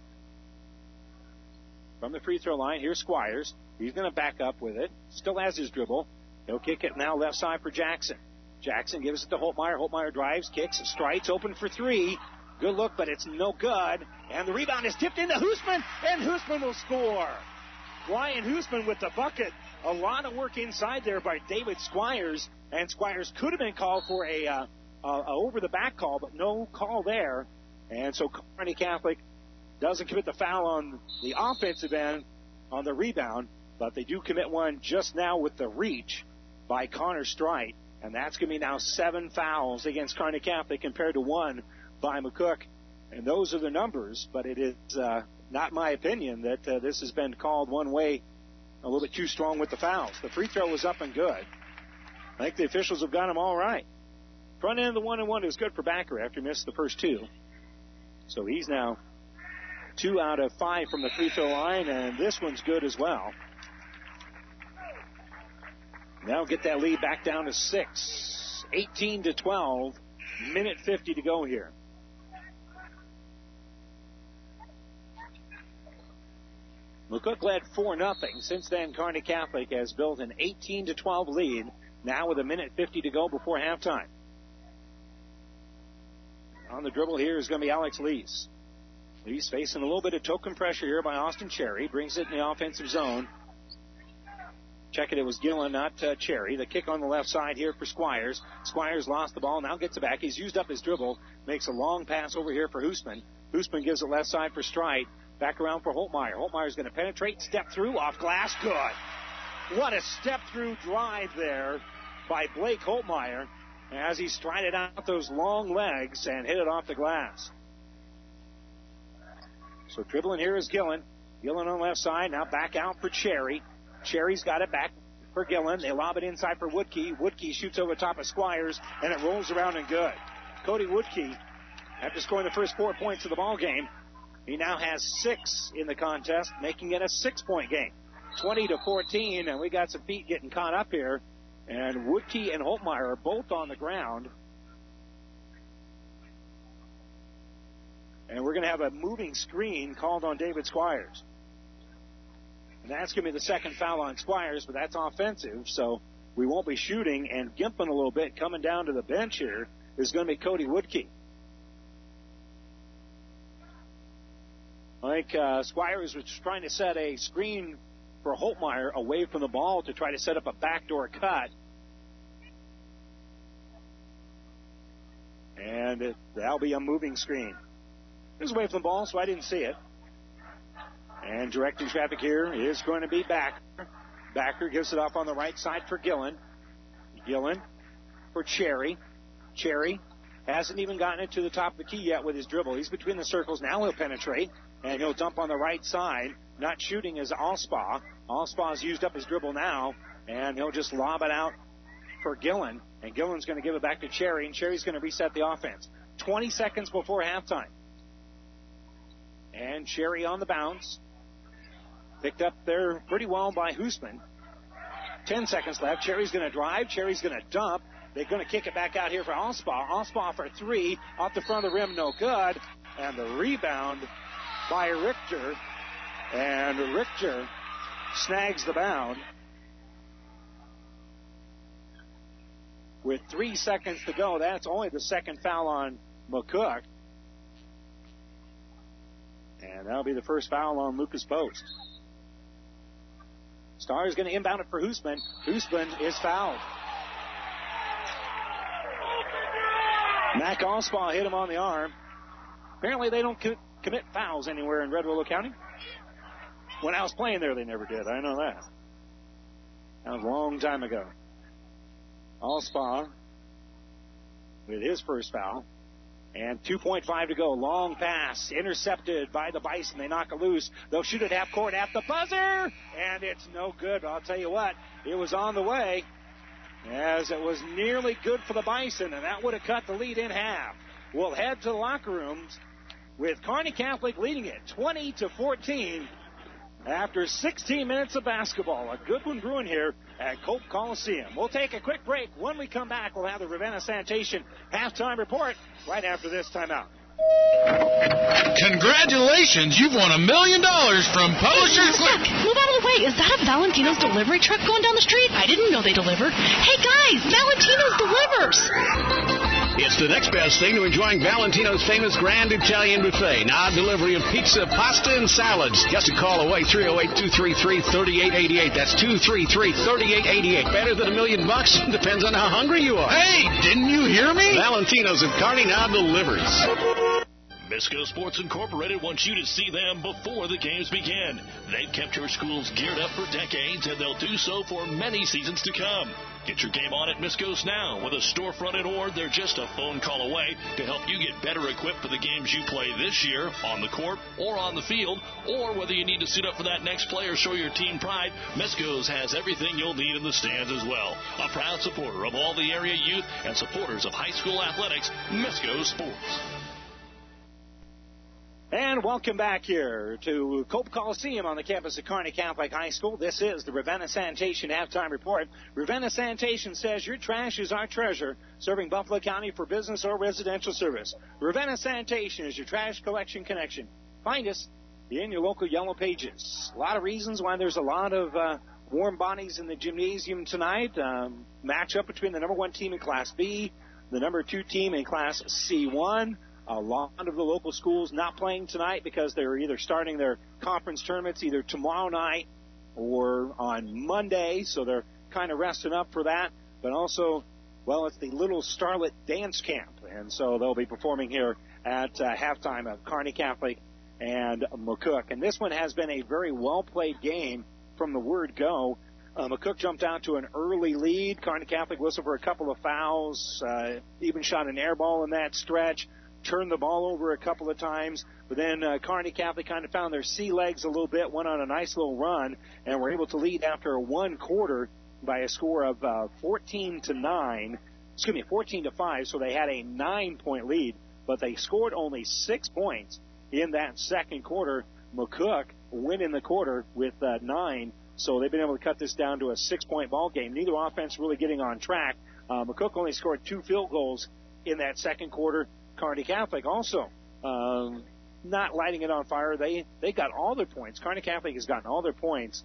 From the free throw line, here's Squires. He's going to back up with it. Still has his dribble. He'll kick it now left side for Jackson. Jackson gives it to Holtmeyer. Holtmeyer drives, kicks, Strite's open for three. Good look, but it's no good. And the rebound is tipped into Hoosman, and Hoosman will score. Ryan Hoosman with the bucket. A lot of work inside there by David Squires. And Squires could have been called for a, uh, a, a over-the-back call, but no call there. And so Kearney Catholic doesn't commit the foul on the offensive end on the rebound, but they do commit one just now with the reach by Connor Strite. And that's going to be now seven fouls against Kearney Catholic compared to one by McCook. And those are the numbers, but it is uh, not my opinion that uh, this has been called one way, a little bit too strong with the fouls. The free throw was up and good. I think the officials have got them all right. Front end of the one and one is good for Backer after he missed the first two. So he's now two out of five from the free throw line, and this one's good as well. Now get that lead back down to six. eighteen to twelve. Minute fifty to go here. McCook led four nothing. Since then, Kearney Catholic has built an eighteen to twelve lead, now with a minute fifty to go before halftime. On the dribble here is going to be Alex Lease. Lease facing a little bit of token pressure here by Austin Cherry. Brings it in the offensive zone. Check it, it was Gillen, not uh, Cherry. The kick on the left side here for Squires. Squires lost the ball, now gets it back. He's used up his dribble. Makes a long pass over here for Hoosman. Hoosman gives it left side for Strite. Back around for Holtmeyer. Holtmeyer's going to penetrate, step through, off glass, good. What a step-through drive there by Blake Holtmeyer as he strided out those long legs and hit it off the glass. So dribbling here is Gillen. Gillen on the left side, now back out for Cherry. Cherry's got it back for Gillen. They lob it inside for Woodkey. Woodkey shoots over the top of Squires, and it rolls around and good. Cody Woodkey, after scoring the first four points of the ball game, he now has six in the contest, making it a six-point game. twenty to fourteen, and we got some feet getting caught up here. And Woodkey and Holtmeyer are both on the ground. And we're going to have a moving screen called on David Squires. And that's going to be the second foul on Squires, but that's offensive. So we won't be shooting, and gimping a little bit coming down to the bench here is going to be Cody Woodkey. I think uh, Squires was trying to set a screen for Holtmeyer away from the ball to try to set up a backdoor cut. And it, that'll be a moving screen. It was away from the ball, so I didn't see it. And directing traffic here is going to be Backer. Backer gives it off on the right side for Gillen. Gillen for Cherry. Cherry hasn't even gotten it to the top of the key yet with his dribble. He's between the circles. Now he'll penetrate, and he'll dump on the right side. Not shooting is Allspaw. Allspaw's used up his dribble now, and he'll just lob it out for Gillen. And Gillen's going to give it back to Cherry, and Cherry's going to reset the offense. twenty seconds before halftime. And Cherry on the bounce. Picked up there pretty well by Hoosman. Ten seconds left. Cherry's going to drive. Cherry's going to dump. They're going to kick it back out here for Allspaw. Allspaw for three. Off the front of the rim, no good. And the rebound by Richter. And Richter snags the bound. With three seconds to go, that's only the second foul on McCook. And that'll be the first foul on Lucas Post. Star is going to inbound it for Hoosman. Hoosman is fouled. Mac Allspaw hit him on the arm. Apparently they don't co- commit fouls anywhere in Red Willow County. When I was playing there, they never did. I know that. That was a long time ago. Allspaw with his first foul. And two point five to go. Long pass intercepted by the Bison. They knock it loose. They'll shoot it half court at the buzzer. And it's no good. I'll tell you what, it was on the way, as it was nearly good for the Bison, and that would have cut the lead in half. We'll head to the locker rooms with Kearney Catholic leading it twenty to fourteen after sixteen minutes of basketball. A good one brewing here at Cope Coliseum. We'll take a quick break. When we come back, we'll have the Ravenna Sanitation halftime report right after this timeout. Congratulations, you've won a million dollars from Publisher Click. Move out of the way. Is that a Valentino's delivery truck going down the street? I didn't know they delivered. Hey, guys, Valentino's delivers. It's the next best thing to enjoying Valentino's famous Grand Italian Buffet. Now delivery of pizza, pasta, and salads. Just a call away, three oh eight, two three three, three eight eight eight. That's two three three, three eight eight eight. Better than a million bucks? Depends on how hungry you are. Hey, didn't you hear me? Valentino's of Kearney now delivers. Misco Sports Incorporated wants you to see them before the games begin. They've kept your schools geared up for decades, and they'll do so for many seasons to come. Get your game on at Misco's now. With a storefront in Ord, they're just a phone call away to help you get better equipped for the games you play this year on the court or on the field, or whether you need to suit up for that next play or show your team pride, Misco's has everything you'll need in the stands as well. A proud supporter of all the area youth and supporters of high school athletics, Misco Sports. And welcome back here to Cope Coliseum on the campus of Kearney Catholic High School. This is the Ravenna Sanitation Halftime Report. Ravenna Sanitation says your trash is our treasure, serving Buffalo County for business or residential service. Ravenna Sanitation is your trash collection connection. Find us in your local Yellow Pages. A lot of reasons why there's a lot of uh, warm bodies in the gymnasium tonight. Um, matchup between the number one team in Class B, the number two team in Class C one. A lot of the local schools not playing tonight because they're either starting their conference tournaments either tomorrow night or on Monday, so they're kind of resting up for that. But also, well, it's the Little Starlet Dance Camp, and so they'll be performing here at uh, halftime of Kearney Catholic and McCook. And this one has been a very well-played game from the word go. Uh, McCook jumped out to an early lead. Kearney Catholic whistled for a couple of fouls, uh, even shot an air ball in that stretch. Turned the ball over a couple of times, but then uh, Kearney Catholic kind of found their sea legs a little bit, went on a nice little run, and were able to lead after one quarter by a score of uh, fourteen to nine. Excuse me, fourteen to five. So they had a nine-point lead, but they scored only six points in that second quarter. McCook win in the quarter with uh, nine, so they've been able to cut this down to a six-point ball game. Neither offense really getting on track. Uh, McCook only scored two field goals in that second quarter. Kearney Catholic also um, not lighting it on fire. They they got all their points. Kearney Catholic has gotten all their points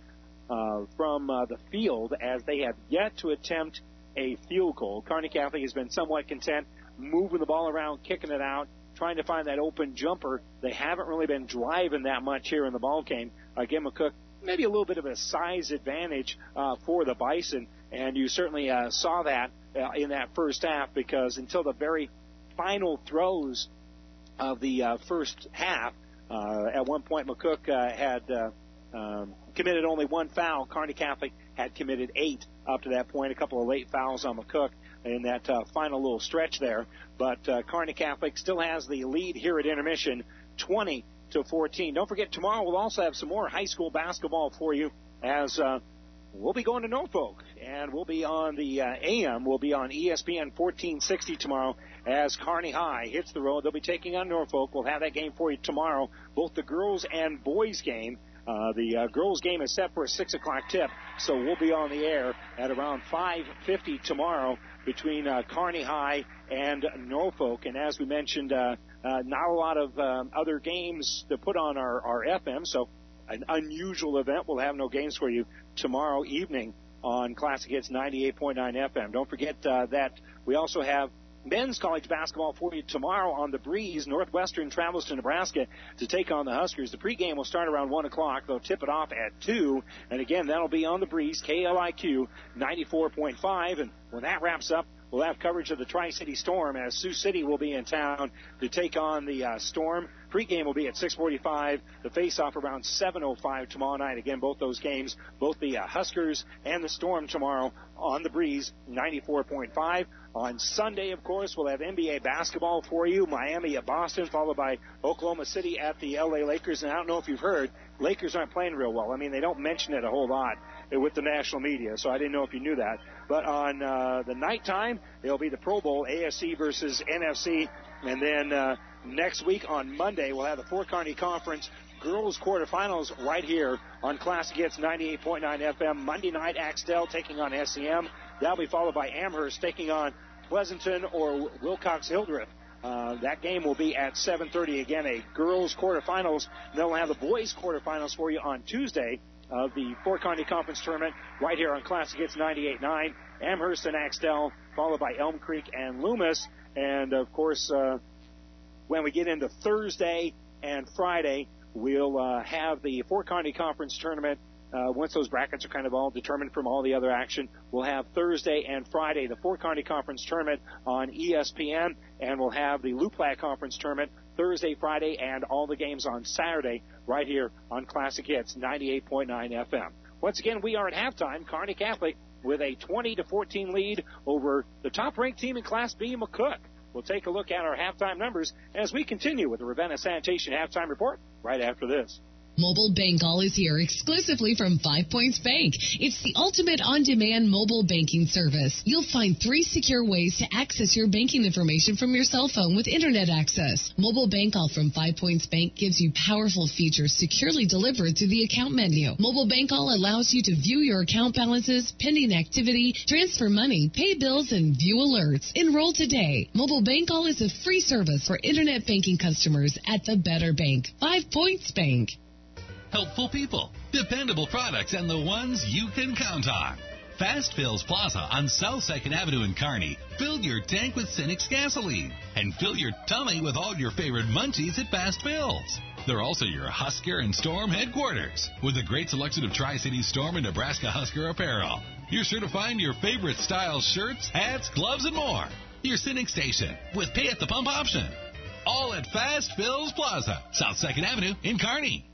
uh, from uh, the field as they have yet to attempt a field goal. Kearney Catholic has been somewhat content moving the ball around, kicking it out, trying to find that open jumper. They haven't really been driving that much here in the ball game. Again, McCook, maybe a little bit of a size advantage uh, for the Bison, and you certainly uh, saw that uh, in that first half, because until the very final throws of the uh, first half, uh, at one point McCook uh, had uh, um, committed only one foul. Kearney Catholic had committed eight up to that point, a couple of late fouls on McCook in that uh, final little stretch there. But uh, Kearney Catholic still has the lead here at intermission, twenty to fourteen. Don't forget, tomorrow we'll also have some more high school basketball for you, as uh, we'll be going to Norfolk, and we'll be on the uh, A M. We'll be on E S P N fourteen sixty tomorrow as Kearney High hits the road. They'll be taking on Norfolk. We'll have that game for you tomorrow, both the girls and boys game. Uh, the uh, girls game is set for a six o'clock tip, so we'll be on the air at around five fifty tomorrow between uh, Kearney High and Norfolk. And as we mentioned, uh, uh, not a lot of um, other games to put on our, our F M, so an unusual event. We'll have no games for you tomorrow evening on Classic Hits ninety-eight point nine F M. Don't forget uh, that we also have men's college basketball for you tomorrow on the Breeze. Northwestern travels to Nebraska to take on the Huskers. The pregame will start around one o'clock. They'll tip it off at two. And again, that'll be on the Breeze, K L I Q ninety-four point five. And when that wraps up, we'll have coverage of the Tri-City Storm as Sioux City will be in town to take on the uh, Storm. Pregame will be at six forty-five. The face-off around seven oh five tomorrow night. Again, both those games, both the uh, Huskers and the Storm tomorrow on the Breeze, ninety-four point five. On Sunday, of course, we'll have N B A basketball for you. Miami at Boston, followed by Oklahoma City at the L A Lakers. And I don't know if you've heard, Lakers aren't playing real well. I mean, they don't mention it a whole lot with the national media, so I didn't know if you knew that. But on uh, the nighttime, it'll be the Pro Bowl, A F C versus N F C. And then uh, next week on Monday, we'll have the Fort Kearney Conference girls quarterfinals right here on Classic Hits ninety-eight point nine F M. Monday night, Axtell taking on S C M. That'll be followed by Amherst taking on Pleasanton or Wilcox-Hildreth. Uh, that game will be at seven thirty. Again, a girls quarterfinals. Then we'll have the boys quarterfinals for you on Tuesday of the Fort Kearney Conference Tournament right here on Classic Hits ninety-eight point nine. Amherst and Axtell, followed by Elm Creek and Loomis. And, of course, uh, when we get into Thursday and Friday, we'll uh, have the Fort Kearney Conference Tournament. Uh, once those brackets are kind of all determined from all the other action, we'll have Thursday and Friday the Fort Kearney Conference Tournament on E S P N, and we'll have the Loup Platte Conference Tournament Thursday, Friday, and all the games on Saturday right here on Classic Hits ninety-eight point nine F M. Once again, we are at halftime. Kearney Catholic with a twenty to fourteen lead over the top-ranked team in Class B, McCook. We'll take a look at our halftime numbers as we continue with the Ravenna Sanitation halftime report right after this. Mobile Bank All is here exclusively from Five Points Bank. It's the ultimate on-demand mobile banking service. You'll find three secure ways to access your banking information from your cell phone with internet access. Mobile Bank All from Five Points Bank gives you powerful features securely delivered through the account menu. Mobile Bank All allows you to view your account balances, pending activity, transfer money, pay bills, and view alerts. Enroll today. Mobile Bank All is a free service for internet banking customers at the Better Bank. Five Points Bank. Helpful people, dependable products, and the ones you can count on. Fast Fills Plaza on South second Avenue in Kearney. Fill your tank with Cenex gasoline and fill your tummy with all your favorite munchies at Fast Fills. They're also your Husker and Storm headquarters with a great selection of Tri-City Storm and Nebraska Husker apparel. You're sure to find your favorite style shirts, hats, gloves, and more. Your Cenex station with pay at the pump option. All at Fast Fills Plaza, South second Avenue in Kearney.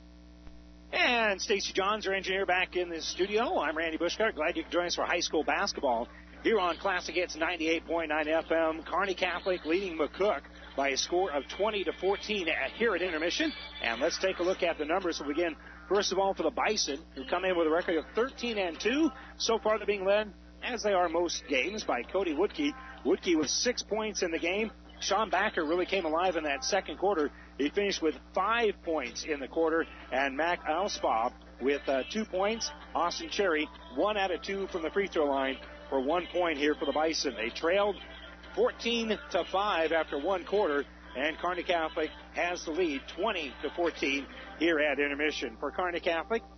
And Stacy Johns, our engineer, back in the studio. I'm Randy Bushcart. Glad you could join us for high school basketball here on Classic Hits ninety-eight point nine F M. Kearney Catholic leading McCook by a score of twenty to fourteen here at intermission. And let's take a look at the numbers. We'll begin, first of all, for the Bison, who come in with a record of thirteen and two. So far, they're being led, as they are most games, by Cody Woodkey. Woodkey with six points in the game. Sean Backer really came alive in that second quarter. He finished with five points in the quarter, and Mac Alspaw with uh, two points. Austin Cherry, one out of two from the free throw line for one point here for the Bison. They trailed fourteen to five after one quarter, and Kearney Catholic has the lead twenty to fourteen here at intermission. For Kearney Catholic,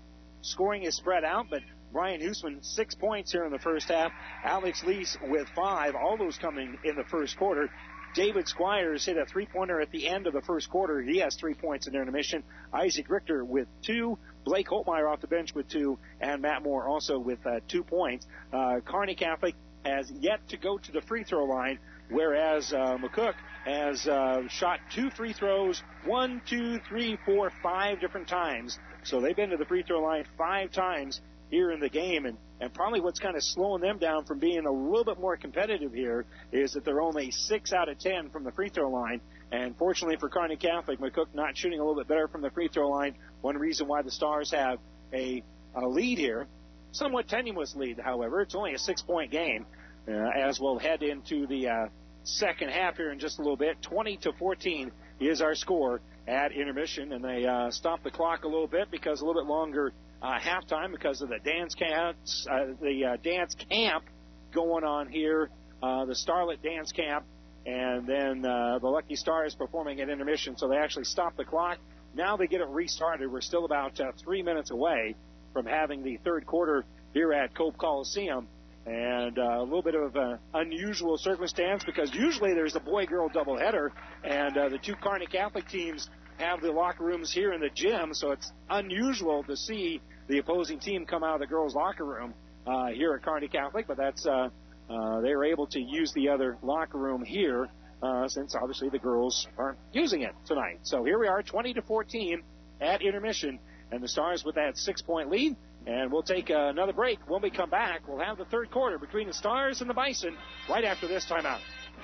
scoring is spread out, but Brian Hoosman, six points here in the first half. Alex Lease with five, all those coming in the first quarter. David Squires hit a three-pointer at the end of the first quarter. He has three points in intermission. Isaac Richter with two. Blake Holtmeyer off the bench with two. And Matt Moore also with uh, two points. Uh, Kearney Catholic has yet to go to the free throw line, whereas uh, McCook has uh, shot two free throws, one, two, three, four, five different times. So they've been to the free throw line five times here in the game, and, and probably what's kind of slowing them down from being a little bit more competitive here is that they're only six out of ten from the free throw line. And fortunately for Kearney Catholic, McCook not shooting a little bit better from the free throw line. One reason why the Stars have a, a lead here, somewhat tenuous lead, however. It's only a six-point game, uh, as we'll head into the uh, second half here in just a little bit. twenty to fourteen is our score at intermission, and they uh, stop the clock a little bit because a little bit longer Uh, halftime because of the dance camps, uh, the uh, dance camp going on here, uh, the Starlet Dance Camp, and then uh, the Lucky Stars performing at intermission. So they actually stop the clock. Now they get it restarted. We're still about uh, three minutes away from having the third quarter here at Cope Coliseum, and uh, a little bit of an unusual circumstance because usually there's a boy-girl doubleheader, and uh, the two Kearney Catholic teams have the locker rooms here in the gym, so it's unusual to see the opposing team come out of the girls' locker room uh, here at Kearney Catholic, but that's uh, uh, they were able to use the other locker room here uh, since obviously the girls aren't using it tonight. So here we are, twenty to fourteen at intermission, and the Stars with that six-point lead. And we'll take uh, another break. When we come back, we'll have the third quarter between the Stars and the Bison right after this timeout.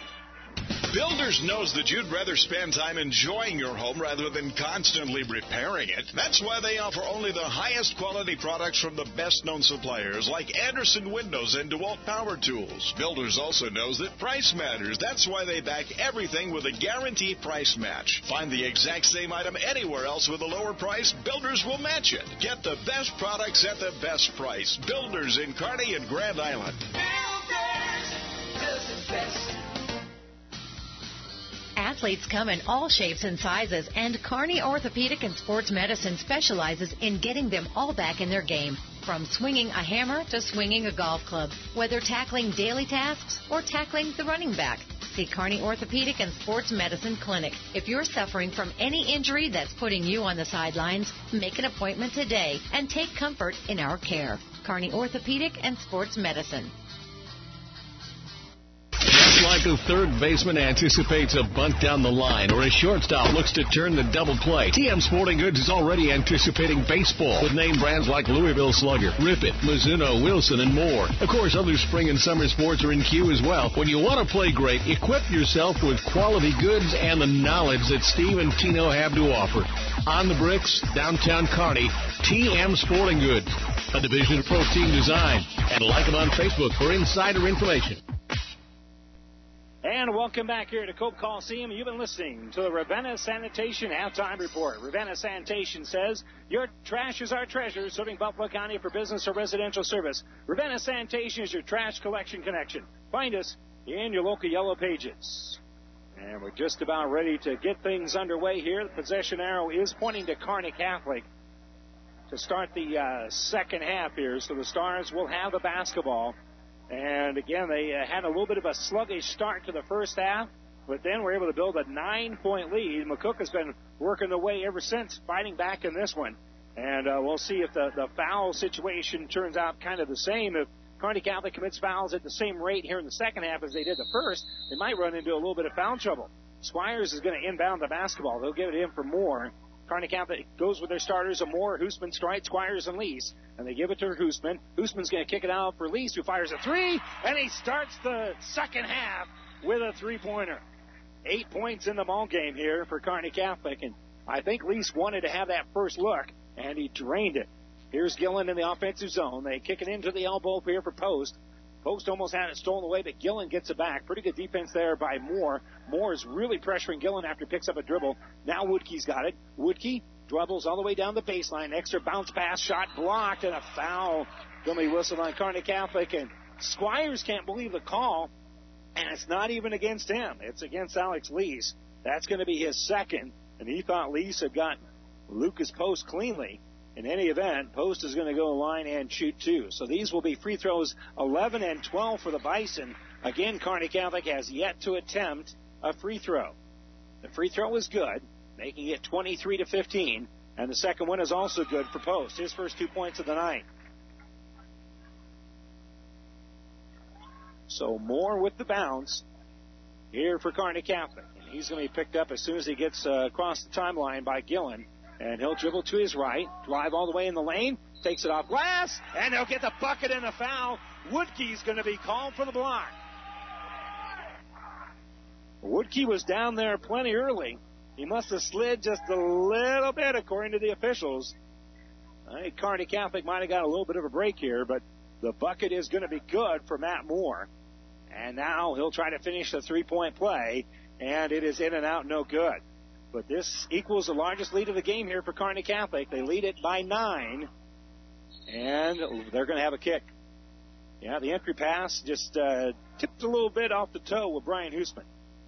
Builders knows that you'd rather spend time enjoying your home rather than constantly repairing it. That's why they offer only the highest quality products from the best-known suppliers like Anderson Windows and DeWalt Power Tools. Builders also knows that price matters. That's why they back everything with a guaranteed price match. Find the exact same item anywhere else with a lower price, Builders will match it. Get the best products at the best price. Builders in Kearney and Grand Island. Builders does it best. Athletes come in all shapes and sizes, and Kearney Orthopedic and Sports Medicine specializes in getting them all back in their game. From swinging a hammer to swinging a golf club, whether tackling daily tasks or tackling the running back. See Kearney Orthopedic and Sports Medicine Clinic. If you're suffering from any injury that's putting you on the sidelines, make an appointment today and take comfort in our care. Kearney Orthopedic and Sports Medicine. Just like a third baseman anticipates a bunt down the line or a shortstop looks to turn the double play, T M Sporting Goods is already anticipating baseball with name brands like Louisville Slugger, Rip It, Mizuno, Wilson, and more. Of course, other spring and summer sports are in queue as well. When you want to play great, equip yourself with quality goods and the knowledge that Steve and Tino have to offer. On the bricks, downtown Kearney, T M Sporting Goods, a division of Pro Team Design. And like them on Facebook for insider information. And welcome back here to Cope Coliseum. You've been listening to the Ravenna Sanitation Halftime Report. Ravenna Sanitation says, your trash is our treasure, serving Buffalo County for business or residential service. Ravenna Sanitation is your trash collection connection. Find us in your local Yellow Pages. And we're just about ready to get things underway here. The possession arrow is pointing to Kearney Catholic to start the uh, second half here. So the Stars will have the basketball. And again, they uh, had a little bit of a sluggish start to the first half, but then were able to build a nine-point lead. McCook has been working the way ever since, fighting back in this one. And uh, we'll see if the, the foul situation turns out kind of the same. If Kearney Catholic commits fouls at the same rate here in the second half as they did the first, they might run into a little bit of foul trouble. Squires is going to inbound the basketball. They'll give it in for Moore. Kearney Catholic goes with their starters of Moore, Hoosman, Strite, Squires, and Lease. And they give it to Hoosman. Hoosman's going to kick it out for Lease, who fires a three. And he starts the second half with a three-pointer. Eight points in the ball game here for Kearney Catholic. And I think Lease wanted to have that first look, and he drained it. Here's Gillen in the offensive zone. They kick it into the elbow here for Post. Post almost had it stolen away, but Gillen gets it back. Pretty good defense there by Moore. Moore is really pressuring Gillen after he picks up a dribble. Now Woodkey's got it. Woodkey dribbles all the way down the baseline. Extra bounce pass, shot blocked, and a foul going to be whistled on Kearney Catholic. And Squires can't believe the call, and it's not even against him. It's against Alex Lease. That's going to be his second, and he thought Lease had got Lucas Post cleanly. In any event, Post is going to go line and shoot two. So these will be free throws eleven and twelve for the Bison. Again, Kearney Catholic has yet to attempt a free throw. The free throw is good, making it twenty-three to fifteen, and the second one is also good for Post. His first two points of the night. So Moore with the bounce here for Kearney Catholic. And he's going to be picked up as soon as he gets uh, across the timeline by Gillen. And he'll dribble to his right, drive all the way in the lane, takes it off glass, and he'll get the bucket and the foul. Woodkey's going to be called for the block. Woodkey was down there plenty early. He must have slid just a little bit, according to the officials. I think Kearney Catholic might have got a little bit of a break here, but the bucket is going to be good for Matt Moore. And now he'll try to finish the three-point play, and it is in and out, no good. But this equals the largest lead of the game here for Kearney Catholic. They lead it by nine, and they're going to have a kick. Yeah, the entry pass just uh, tipped a little bit off the toe with Brian Hoosman.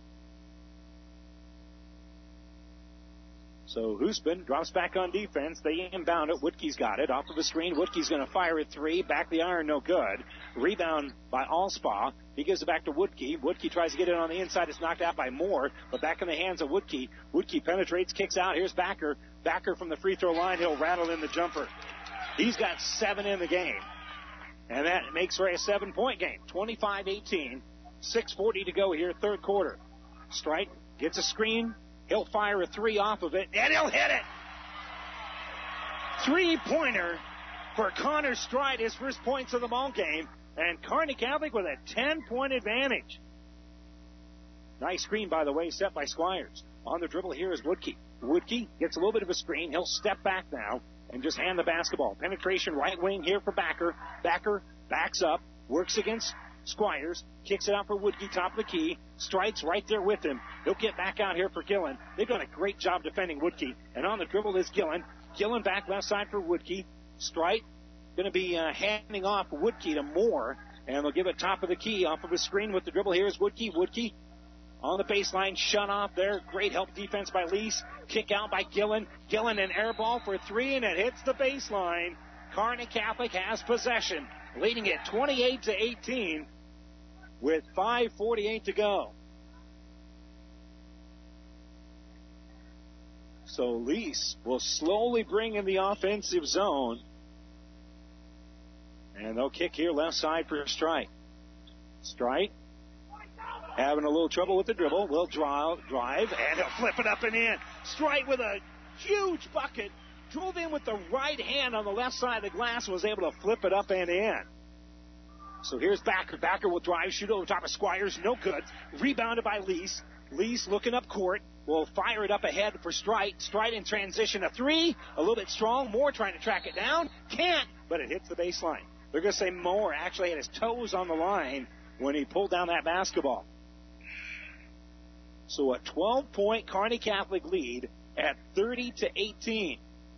So Hoosman drops back on defense. They inbound it. Woodkey's got it. Off of the screen. Woodkey's going to fire at three. Back the iron, no good. Rebound by Allspaw. He gives it back to Woodkey. Woodkey tries to get it on the inside. It's knocked out by Moore, but back in the hands of Woodkey. Woodkey penetrates, kicks out. Here's Backer. Backer from the free throw line. He'll rattle in the jumper. He's got seven in the game. And that makes for a seven-point game. twenty-five eighteen. six forty to go here, third quarter. Strite gets a screen. He'll fire a three off of it, and he'll hit it. Three-pointer for Connor Strite, his first points of the ball game, and Kearney Catholic with a ten-point advantage. Nice screen, by the way, set by Squires. On the dribble here is Woodkey. Woodkey gets a little bit of a screen. He'll step back now and just hand the basketball. Penetration right wing here for Backer. Backer backs up, works against Squires, kicks it out for Woodkey, top of the key. Strite's right there with him. He'll get back out here for Gillen. They've done a great job defending Woodkey. And on the dribble is Gillen. Gillen back left side for Woodkey. Strite going to be uh, handing off Woodkey to Moore. And they'll give it top of the key off of a screen with the dribble. Here's Woodkey. Woodkey on the baseline, shut off there. Great help defense by Lease. Kick out by Gillen. Gillen an air ball for three, and it hits the baseline. Kearney Catholic has possession, leading it twenty-eight to eighteen with five forty-eight to go. So Lease will slowly bring in the offensive zone. And they'll kick here left side for Strite. Strite having a little trouble with the dribble. Will drive, drive, and he'll flip it up and in. Strite with a huge bucket. Drove in with the right hand on the left side of the glass, was able to flip it up and in. So here's Backer. Backer will drive, shoot over top of Squires. No good. Rebounded by Lease. Lease looking up court. Will fire it up ahead for Strite. Strite in transition. A three. A little bit strong. Moore trying to track it down. Can't, but it hits the baseline. They're going to say Moore actually had his toes on the line when he pulled down that basketball. So a twelve-point Kearney Catholic lead at thirty to eighteen.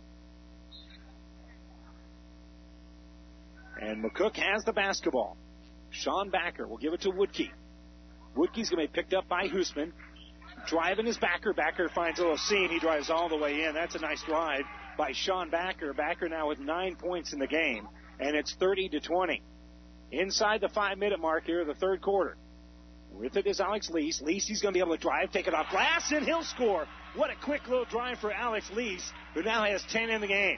And McCook has the basketball. Sean Backer will give it to Woodkey. Woodkey's going to be picked up by Hoosman. Driving his Backer. Backer finds a little seam. He drives all the way in. That's a nice drive by Sean Backer. Backer now with nine points in the game. And it's thirty to twenty. Inside the five-minute mark here of the third quarter. With it is Alex Lease. Lease, he's going to be able to drive, take it off glass, and he'll score. What a quick little drive for Alex Lease, who now has ten in the game.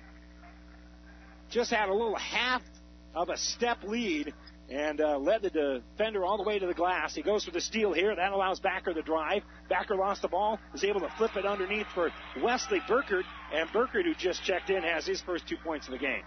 Just had a little half of a step lead and uh, led the defender all the way to the glass. He goes for the steal here. That allows Backer to drive. Backer lost the ball, is able to flip it underneath for Wesley Burkert. And Burkert, who just checked in, has his first two points of the game.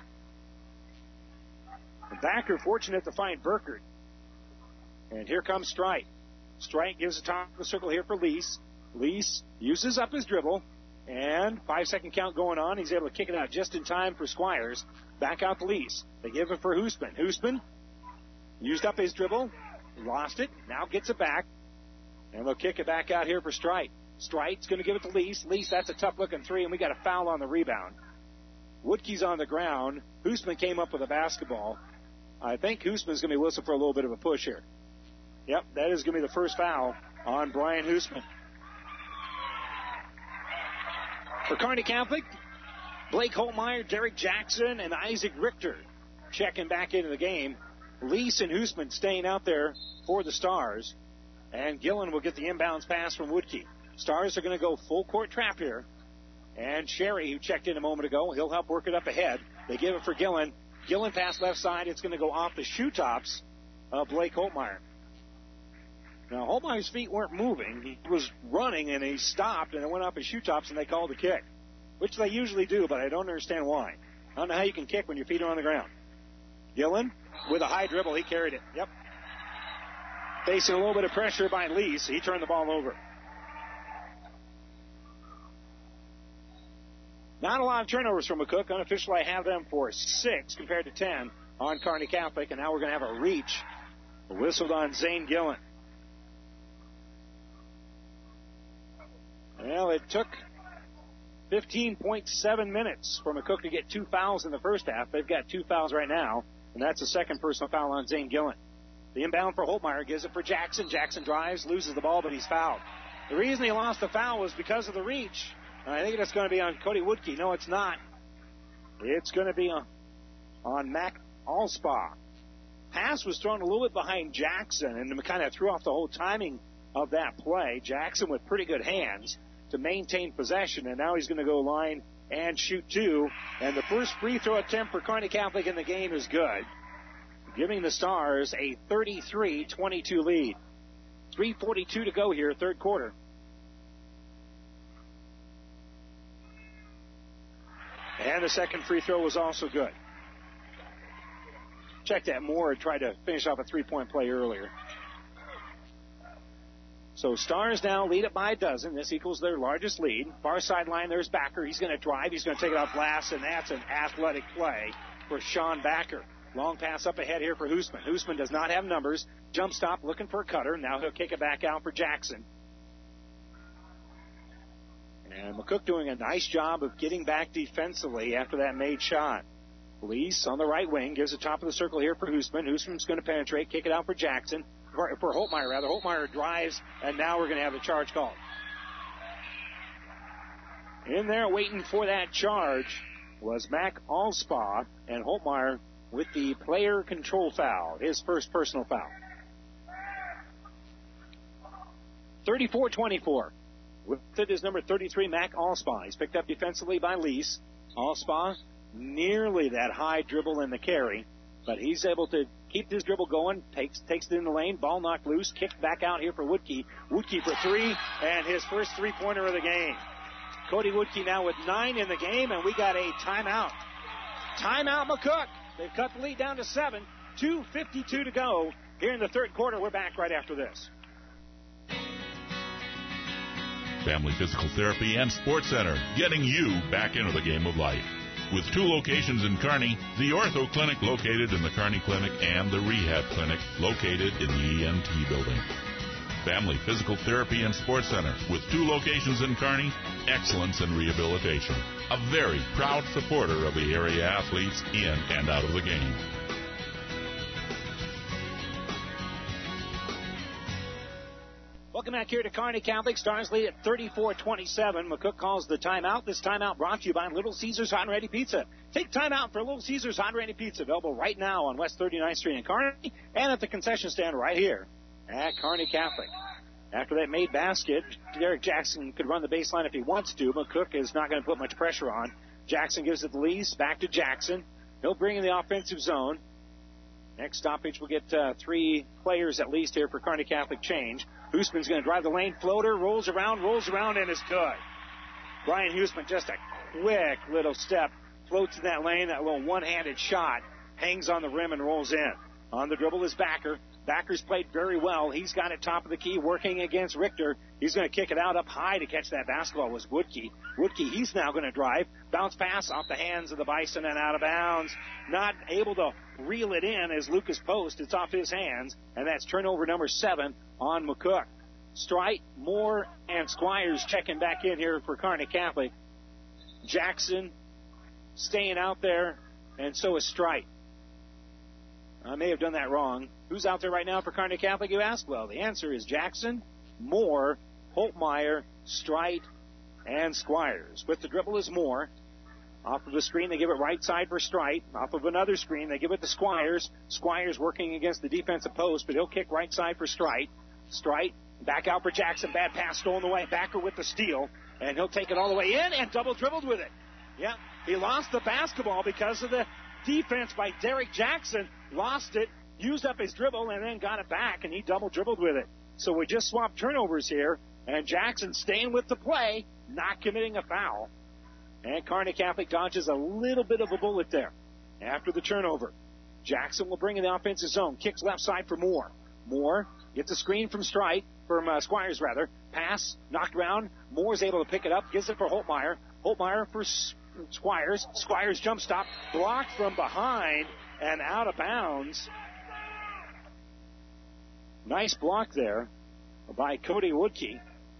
And Backer fortunate to find Burkert. And here comes Strite. Strite gives the top of the circle here for Lease. Lease uses up his dribble. And five-second count going on. He's able to kick it out just in time for Squires. Back out to Lease. They give it for Hoosman. Hoosman used up his dribble. Lost it. Now gets it back. And they'll kick it back out here for Strite. Strite's going to give it to Lease. Lease, that's a tough-looking three, and we got a foul on the rebound. Woodkey's on the ground. Hoosman came up with a basketball. I think Hoosman's going to be listening for a little bit of a push here. Yep, that is going to be the first foul on Brian Hoosman. For Kearney Catholic, Blake Holtmeyer, Derek Jackson, and Isaac Richter checking back into the game. Lease and Hoosman staying out there for the Stars. And Gillen will get the inbounds pass from Woodkey. Stars are going to go full court trap here. And Sherry, who checked in a moment ago, he'll help work it up ahead. They give it for Gillen. Gillen pass left side. It's going to go off the shoe tops of Blake Holtmeyer. Now, Holtmeyer's feet weren't moving. He was running, and he stopped, and it went off his shoe tops, and they called the kick, which they usually do, but I don't understand why. I don't know how you can kick when your feet are on the ground. Gillen, with a high dribble, he carried it. Yep. Facing a little bit of pressure by Lease, he turned the ball over. Not a lot of turnovers from McCook. Unofficially, I have them for six compared to ten on Kearney Catholic, and now we're going to have a reach whistled on Zane Gillen. Well, it took fifteen point seven minutes for McCook to get two fouls in the first half. They've got two fouls right now, and that's the second personal foul on Zane Gillen. The inbound for Holtmeyer gives it for Jackson. Jackson drives, loses the ball, but he's fouled. The reason he lost the foul was because of the reach. And I think it's going to be on Cody Woodkey. No, it's not. It's going to be on, on Mac Allspaw. Pass was thrown a little bit behind Jackson and kind of threw off the whole timing of that play. Jackson with pretty good hands to maintain possession, and now he's going to go line and shoot two. And the first free throw attempt for Kearney Catholic in the game is good, giving the Stars a thirty-three twenty-two lead. three forty-two to go here, third quarter. And the second free throw was also good. Check that. Moore tried to finish off a three-point play earlier. So Stars now lead it by a dozen. This equals their largest lead. Far sideline, there's Backer. He's going to drive. He's going to take it off glass, and that's an athletic play for Sean Backer. Long pass up ahead here for Hoosman. Hoosman does not have numbers. Jump stop, looking for a cutter. Now he'll kick it back out for Jackson. And McCook doing a nice job of getting back defensively after that made shot. Lease on the right wing gives the top of the circle here for Hoosman. Hoosman's going to penetrate, kick it out for Jackson. For, for Holtmeyer, rather. Holtmeyer drives, and now we're going to have the charge called. In there waiting for that charge was Mac Allspaw, and Holtmeyer with the player control foul, his first personal foul. thirty-four twenty-four. With it is number thirty-three, Mac Allspaw. He's picked up defensively by Lease. Allspaw, nearly that high dribble in the carry, but he's able to keep his dribble going, takes takes it in the lane, ball knocked loose, kicked back out here for Woodkey. Woodkey for three, and his first three-pointer of the game. Cody Woodkey now with nine in the game, and we got a timeout. Timeout McCook. They've cut the lead down to seven. two fifty-two to go here in the third quarter. We're back right after this. Family Physical Therapy and Sports Center, getting you back into the game of life. With two locations in Kearney, the Ortho Clinic located in the Kearney Clinic and the Rehab Clinic located in the E M T building. Family Physical Therapy and Sports Center, with two locations in Kearney, excellence in rehabilitation. A very proud supporter of the area athletes in and out of the game. Welcome back here to Kearney Catholic. Stars lead at thirty-four twenty-seven. McCook calls the timeout. This timeout brought to you by Little Caesars Hot and Ready Pizza. Take time out for Little Caesars Hot and Ready Pizza, available right now on West thirty-ninth Street in Kearney and at the concession stand right here at Kearney Catholic. After that made basket, Derek Jackson could run the baseline if he wants to. McCook is not going to put much pressure on. Jackson gives it the Lease, back to Jackson. He'll bring in the offensive zone. Next stoppage, we'll get uh, three players at least here for Kearney Catholic change. Hoosman's going to drive the lane, floater, rolls around, rolls around, and is good. Brian Hoosman, just a quick little step, floats in that lane, that little one-handed shot, hangs on the rim and rolls in. On the dribble is Backer. Backer's played very well. He's got it top of the key, working against Richter. He's going to kick it out up high to catch that basketball was Woodkey. Woodkey, he's now going to drive. Bounce pass off the hands of the Bison and out of bounds. Not able to reel it in as Lucas Post. It's off his hands, and that's turnover number seven on McCook. Strite, Moore, and Squires checking back in here for Kearney Catholic. Jackson staying out there, and so is Strite. I may have done that wrong. Who's out there right now for Kearney Catholic, you ask? Well, the answer is Jackson, Moore, Holtmeyer, Strite, and Squires. With the dribble is Moore. Off of the screen, they give it right side for Strite. Off of another screen, they give it to Squires. Squires working against the defensive post, but he'll kick right side for Strite. Strite back out for Jackson. Bad pass stolen away. Backer with the steal, and he'll take it all the way in and double dribbled with it. Yeah, he lost the basketball because of the defense by Derek Jackson. Lost it, used up his dribble, and then got it back, and he double dribbled with it. So we just swapped turnovers here, and Jackson staying with the play, not committing a foul. And Kearney Catholic dodges a little bit of a bullet there after the turnover. Jackson will bring in the offensive zone. Kicks left side for Moore. Moore gets a screen from Strite, from uh, Squires rather. Pass, knocked around. Moore's able to pick it up. Gives it for Holtmeyer. Holtmeyer for S- Squires. Squires jump stop. Blocked from behind and out of bounds. Nice block there by Cody Woodkey.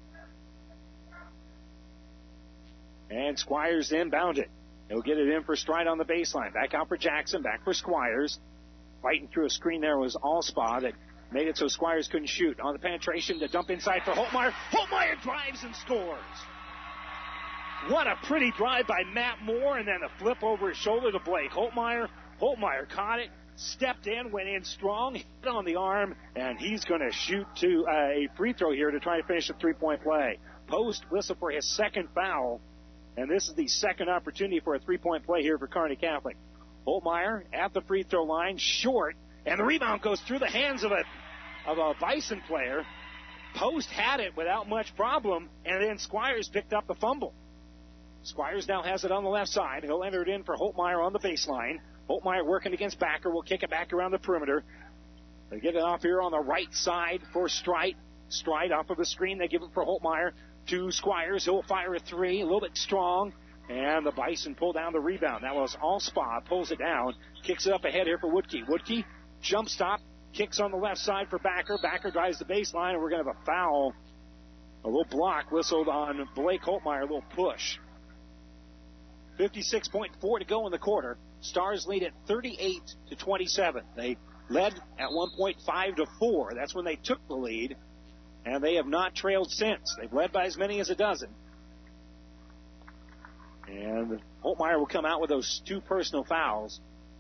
And Squires inbound it. He'll get it in for Strite on the baseline. Back out for Jackson. Back for Squires. Fighting through a screen there was Allspaw that made it so Squires couldn't shoot. On the penetration, the dump inside for Holtmeyer. Holtmeyer drives and scores. What a pretty drive by Matt Moore, and then a flip over his shoulder to Blake Holtmeyer. Holtmeyer caught it, stepped in, went in strong, hit on the arm, and he's going to shoot to uh, a free throw here to try to finish a three-point play. Post whistle for his second foul. And this is the second opportunity for a three-point play here for Kearney Catholic. Holtmeyer at the free throw line, short, and the rebound goes through the hands of a of a Bison player. Post had it without much problem, and then Squires picked up the fumble. Squires now has it on the left side. He'll enter it in for Holtmeyer on the baseline. Holtmeyer working against Backer. Will kick it back around the perimeter. They get it off here on the right side for Strite. Strite off of the screen. They give it for Holtmeyer. To Squires, he'll fire a three, a little bit strong, and the Bison pull down the rebound. That was Allspaw, pulls it down, kicks it up ahead here for Woodkey. Woodkey, jump stop, kicks on the left side for Backer. Backer drives the baseline, and we're going to have a foul, a little block whistled on Blake Holtmeyer, a little push. fifty-six point four to go in the quarter. Stars lead at thirty-eight to twenty-seven. They led at one point five to four. That's when they took the lead. And they have not trailed since. They've led by as many as a dozen. And Holtmeyer will come out with those two personal fouls.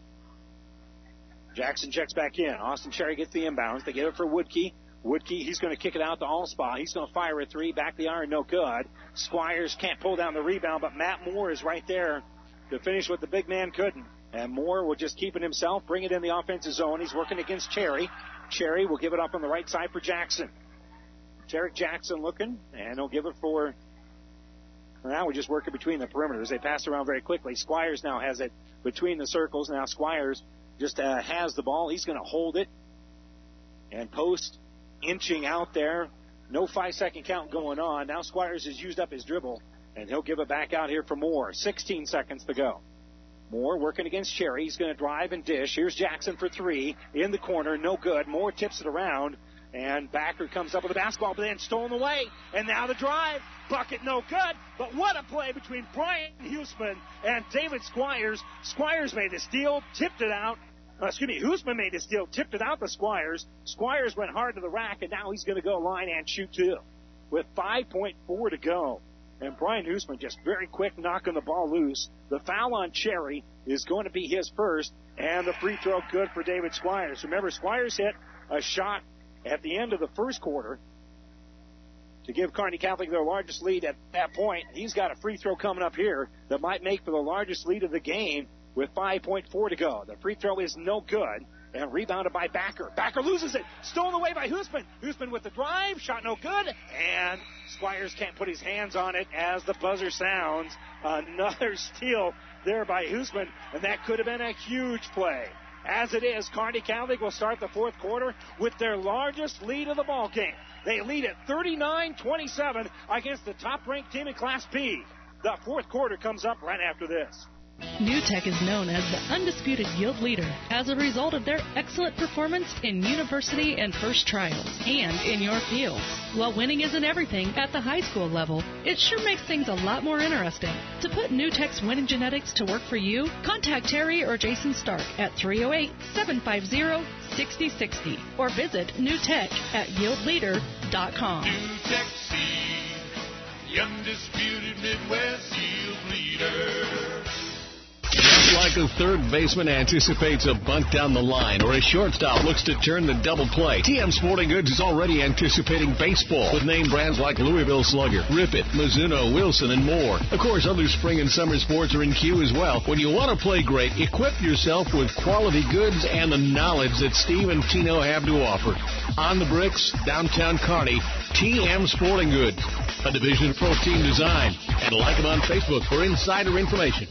Jackson checks back in. Austin Cherry gets the inbounds. They get it for Woodkey. Woodkey, he's going to kick it out to Allspaw. He's going to fire a three. Back the iron, no good. Squires can't pull down the rebound, but Matt Moore is right there to finish what the big man couldn't. And Moore will just keep it himself, bring it in the offensive zone. He's working against Cherry. Cherry will give it up on the right side for Jackson. Derek Jackson looking, and he'll give it for, now we're just working between the perimeters. They pass around very quickly. Squires now has it between the circles. Now Squires just uh, has the ball. He's going to hold it. And Post inching out there. No five-second count going on. Now Squires has used up his dribble, and he'll give it back out here for Moore. sixteen seconds to go. Moore working against Cherry. He's going to drive and dish. Here's Jackson for three. In the corner, no good. Moore tips it around. And Backer comes up with the basketball, but then stolen away. And now the drive. Bucket no good. But what a play between Brian Huseman and David Squires. Squires made the steal, tipped it out. Uh, excuse me, Huseman made the steal, tipped it out to Squires. Squires went hard to the rack, and now he's going to go line and shoot two with five point four to go. And Brian Huseman just very quick knocking the ball loose. The foul on Cherry is going to be his first, and the free throw good for David Squires. Remember, Squires hit a shot at the end of the first quarter to give Kearney Catholic their largest lead at that point. He's got a free throw coming up here that might make for the largest lead of the game with five point four to go. The free throw is no good, and rebounded by Backer. Backer loses it. Stolen away by Huseman. Huseman with the drive. Shot no good, and Squires can't put his hands on it as the buzzer sounds. Another steal there by Huseman, and that could have been a huge play. As it is, Kearney Catholic will start the fourth quarter with their largest lead of the ball game. They lead at thirty-nine twenty-seven against the top-ranked team in Class B. The fourth quarter comes up right after this. NewTek is known as the undisputed yield leader as a result of their excellent performance in university and first trials and in your fields. While winning isn't everything at the high school level, it sure makes things a lot more interesting. To put NewTek's winning genetics to work for you, contact Terry or Jason Stark at three oh eight, seven five zero, six oh six oh or visit NewTek at yield leader dot com. NewTek Seed, the undisputed Midwest yield leader. Just like a third baseman anticipates a bunt down the line or a shortstop looks to turn the double play, T M Sporting Goods is already anticipating baseball with name brands like Louisville Slugger, Rip It, Mizuno, Wilson, and more. Of course, other spring and summer sports are in queue as well. When you want to play great, equip yourself with quality goods and the knowledge that Steve and Tino have to offer. On the Bricks, downtown Kearney, T M Sporting Goods, a division of Pro Team Design. And like them on Facebook for insider information.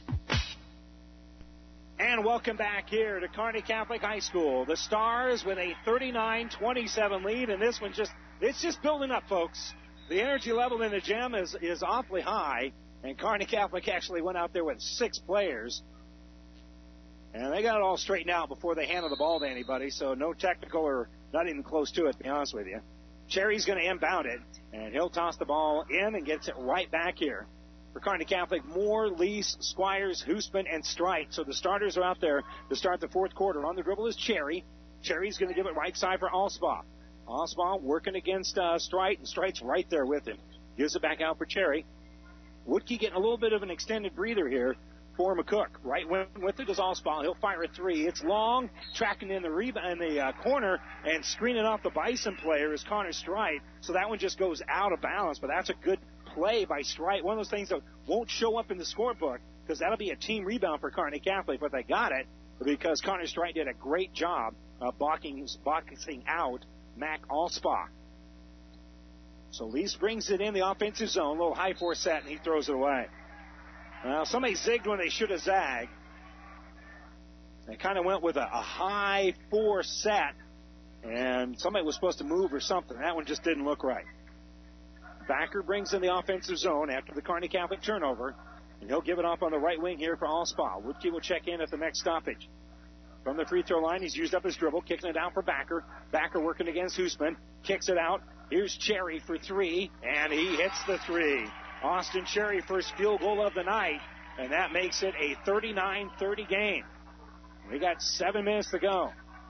And welcome back here to Kearney Catholic High School. The Stars with a thirty-nine twenty-seven lead, and this one just, it's just building up, folks. The energy level in the gym is, is awfully high, and Kearney Catholic actually went out there with six players. And they got it all straightened out before they handed the ball to anybody, so no technical or not even close to it, to be honest with you. Cherry's going to inbound it, and he'll toss the ball in and gets it right back here. For Kearney Catholic, Moore, Lease, Squires, Hoosman, and Strite. So the starters are out there to start the fourth quarter. On the dribble is Cherry. Cherry's going to give it right side for Allspaw. Allspaw working against uh, Strite, and Strite's right there with him. Gives it back out for Cherry. Woodkey getting a little bit of an extended breather here for McCook. Right with it is Allspaw. He'll fire a three. It's long, tracking in the rebound in the uh, corner, and screening off the Bison player is Connor Strite. So that one just goes out of balance, but that's a good play by Strite. One of those things that won't show up in the scorebook because that'll be a team rebound for Kearney Catholic, but they got it because Connor Strite did a great job of boxing, boxing out Mac Allspaw. So Lease brings it in the offensive zone, a little high force set, and he throws it away. Now, somebody zigged when they should have zagged. They kind of went with a, a high four set, and somebody was supposed to move or something. That one just didn't look right. Backer brings in the offensive zone after the Kearney Catholic turnover, and he'll give it off on the right wing here for Allspaw. Woodkey will check in at the next stoppage. From the free throw line, he's used up his dribble, kicking it out for Backer. Backer working against Hoosman, kicks it out. Here's Cherry for three, and he hits the three. Austin Cherry, first field goal of the night, and that makes it a thirty-nine thirty game. We got seven minutes to go.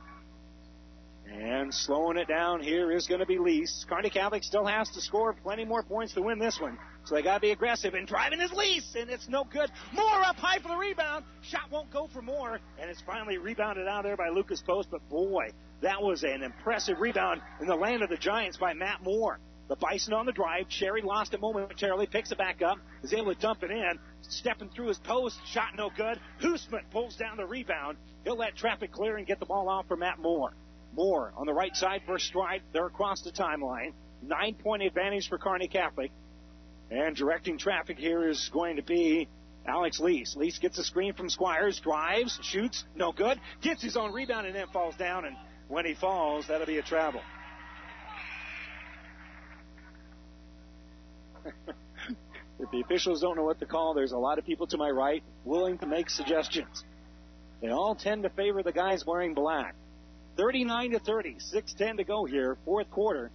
And slowing it down here is going to be Lease. Kearney Catholic still has to score plenty more points to win this one, so they got to be aggressive. And driving is Lease, and it's no good. Moore up high for the rebound. Shot won't go for Moore, and it's finally rebounded out there by Lucas Post. But boy, that was an impressive rebound in the land of the Giants by Matt Moore. The Bison on the drive. Cherry lost it momentarily, picks it back up, is able to dump it in, stepping through his post, shot no good. Hoosman pulls down the rebound. He'll let traffic clear and get the ball out for Matt Moore. Moore on the right side for Stride. They're across the timeline. Nine-point advantage for Kearney Catholic. And directing traffic here is going to be Alex Lease. Lease gets a screen from Squires, drives, shoots, no good. Gets his own rebound and then falls down. And when he falls, that'll be a travel. If the officials don't know what to call, there's a lot of people to my right willing to make suggestions. They all tend to favor the guys wearing black. thirty-nine to thirty, six ten to go here, fourth quarter.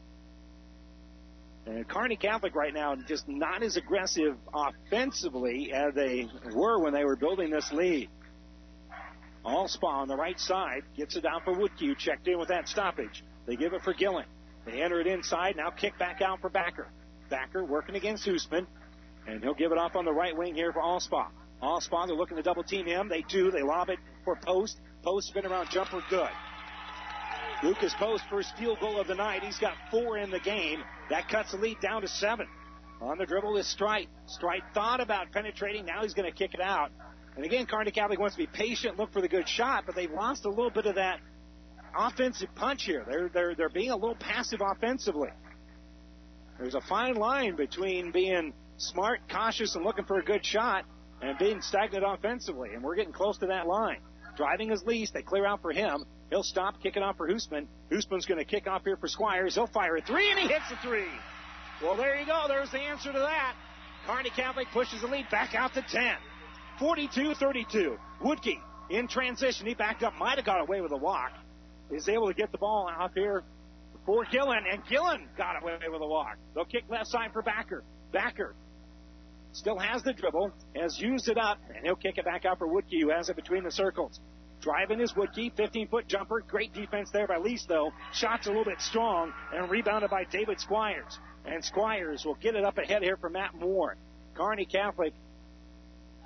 And Kearney Catholic right now just not as aggressive offensively as they were when they were building this lead. Allspaw on the right side gets it out for Woodkey, checked in with that stoppage. They give it for Gillen. They enter it inside, now kick back out for Backer. Backer working against Hoosman, and he'll give it off on the right wing here for Allspaw. Allspaw, they're looking to double team him. They do. They lob it for Post. Post spin around jumper, good. Lucas Post, first field goal of the night. He's got four in the game. That cuts the lead down to seven. On the dribble is Strite. Strite thought about penetrating. Now he's going to kick it out. And again, Kearney Catholic wants to be patient, look for the good shot, but they've lost a little bit of that offensive punch here. They're, they're, they're being a little passive offensively. There's a fine line between being smart, cautious, and looking for a good shot and being stagnant offensively, and we're getting close to that line. Driving is Lease. They clear out for him. He'll stop, kick it off for Hoosman. Hoosman's going to kick off here for Squires. He'll fire a three, and he hits a three. Well, there you go. There's the answer to that. Kearney Catholic pushes the lead back out to ten. forty-two thirty-two. Woodkey in transition. He backed up, might have got away with a walk. He's able to get the ball out here for Gillen, and Gillen got away with a walk. They'll kick left side for Backer. Backer still has the dribble, has used it up, and he'll kick it back out for Woodkey, who has it between the circles. Driving is Woodkey, fifteen-foot jumper. Great defense there by Lease, though. Shot's a little bit strong, and rebounded by David Squires. And Squires will get it up ahead here for Matt Moore. Kearney Catholic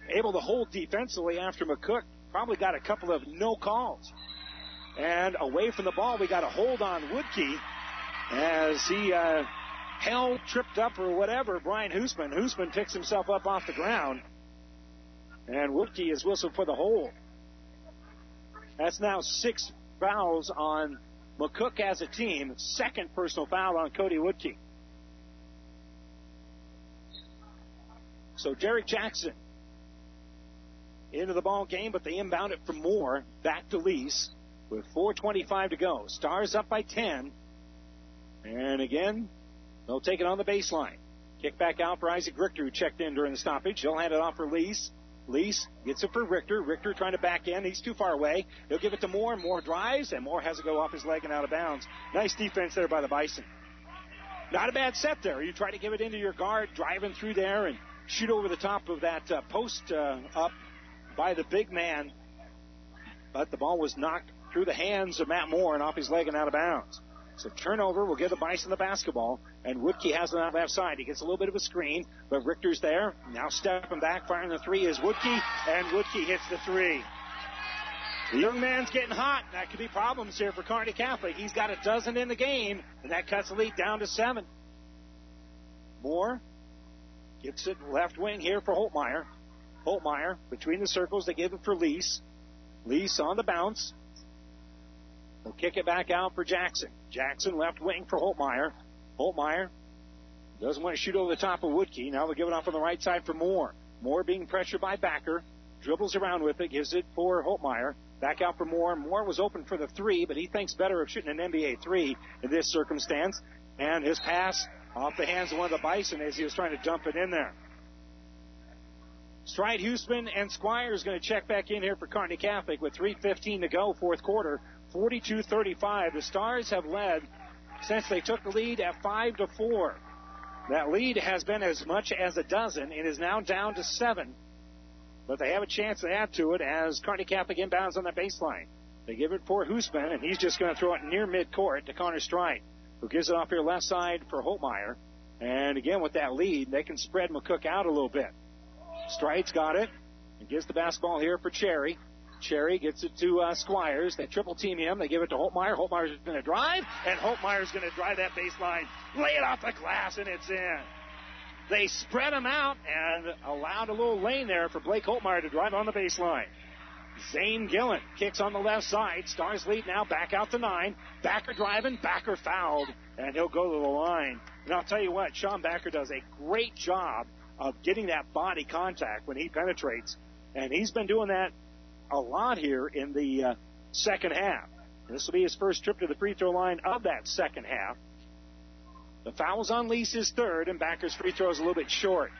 able to hold defensively after McCook probably got a couple of no calls. And away from the ball, we got a hold on Woodkey as he uh, held, tripped up, or whatever, Brian Hoosman. Hoosman picks himself up off the ground. And Woodkey is whistled for the hold. That's now six fouls on McCook as a team. Second personal foul on Cody Woodkey. So Derek Jackson into the ball game, but they inbound it for Moore. Back to Lease with four twenty-five to go. Stars up by ten. And again, they'll take it on the baseline. Kick back out for Isaac Richter, who checked in during the stoppage. He'll hand it off for Lease. Lease gets it for Richter. Richter trying to back in. He's too far away. He'll give it to Moore. Moore drives, and Moore has to go off his leg and out of bounds. Nice defense there by the Bison. Not a bad set there. You try to give it into your guard, driving through there, and shoot over the top of that uh, post uh, up by the big man. But the ball was knocked through the hands of Matt Moore and off his leg and out of bounds. So turnover will give the Bison the basketball, and Woodkey has it on the left side. He gets a little bit of a screen, but Richter's there. Now stepping back, firing the three is Woodkey, and Woodkey hits the three. The young man's getting hot. That could be problems here for Kearney Catholic. He's got a dozen in the game, and that cuts the lead down to seven. Moore gets it left wing here for Holtmeyer. Holtmeyer between the circles. They give it for Lease. Lease on the bounce. They'll kick it back out for Jackson. Jackson left wing for Holtmeyer. Holtmeyer doesn't want to shoot over the top of Woodkey. Now they'll give it off on the right side for Moore. Moore being pressured by Backer. Dribbles around with it. Gives it for Holtmeyer. Back out for Moore. Moore was open for the three, but he thinks better of shooting an N B A three in this circumstance. And his pass off the hands of one of the Bison as he was trying to dump it in there. Stride, Houston, and Squires going to check back in here for Kearney Catholic with three fifteen to go, fourth quarter, forty-two thirty-five. The Stars have led since they took the lead at five to four. That lead has been as much as a dozen. It is now down to seven, but they have a chance to add to it as Kearney Catholic inbounds on the baseline. They give it for Hoosman, and he's just going to throw it near midcourt to Connor Stride, who gives it off here left side for Holtmeyer. And again, with that lead, they can spread McCook out a little bit. Stride's got it. He gives the basketball here for Cherry. Cherry gets it to uh, Squires. They triple team him. They give it to Holtmeyer. Holtmeyer's going to drive, and Holtmeyer's going to drive that baseline, lay it off the glass, and it's in. They spread him out and allowed a little lane there for Blake Holtmeyer to drive on the baseline. Zane Gillen kicks on the left side. Stars lead now back out to nine. Backer driving. Backer fouled, and he'll go to the line. And I'll tell you what, Sean Backer does a great job of getting that body contact when he penetrates. And he's been doing that a lot here in the uh, second half. This will be his first trip to the free throw line of that second half. The foul's on Lee's third, and Backer's free throw is a little bit short.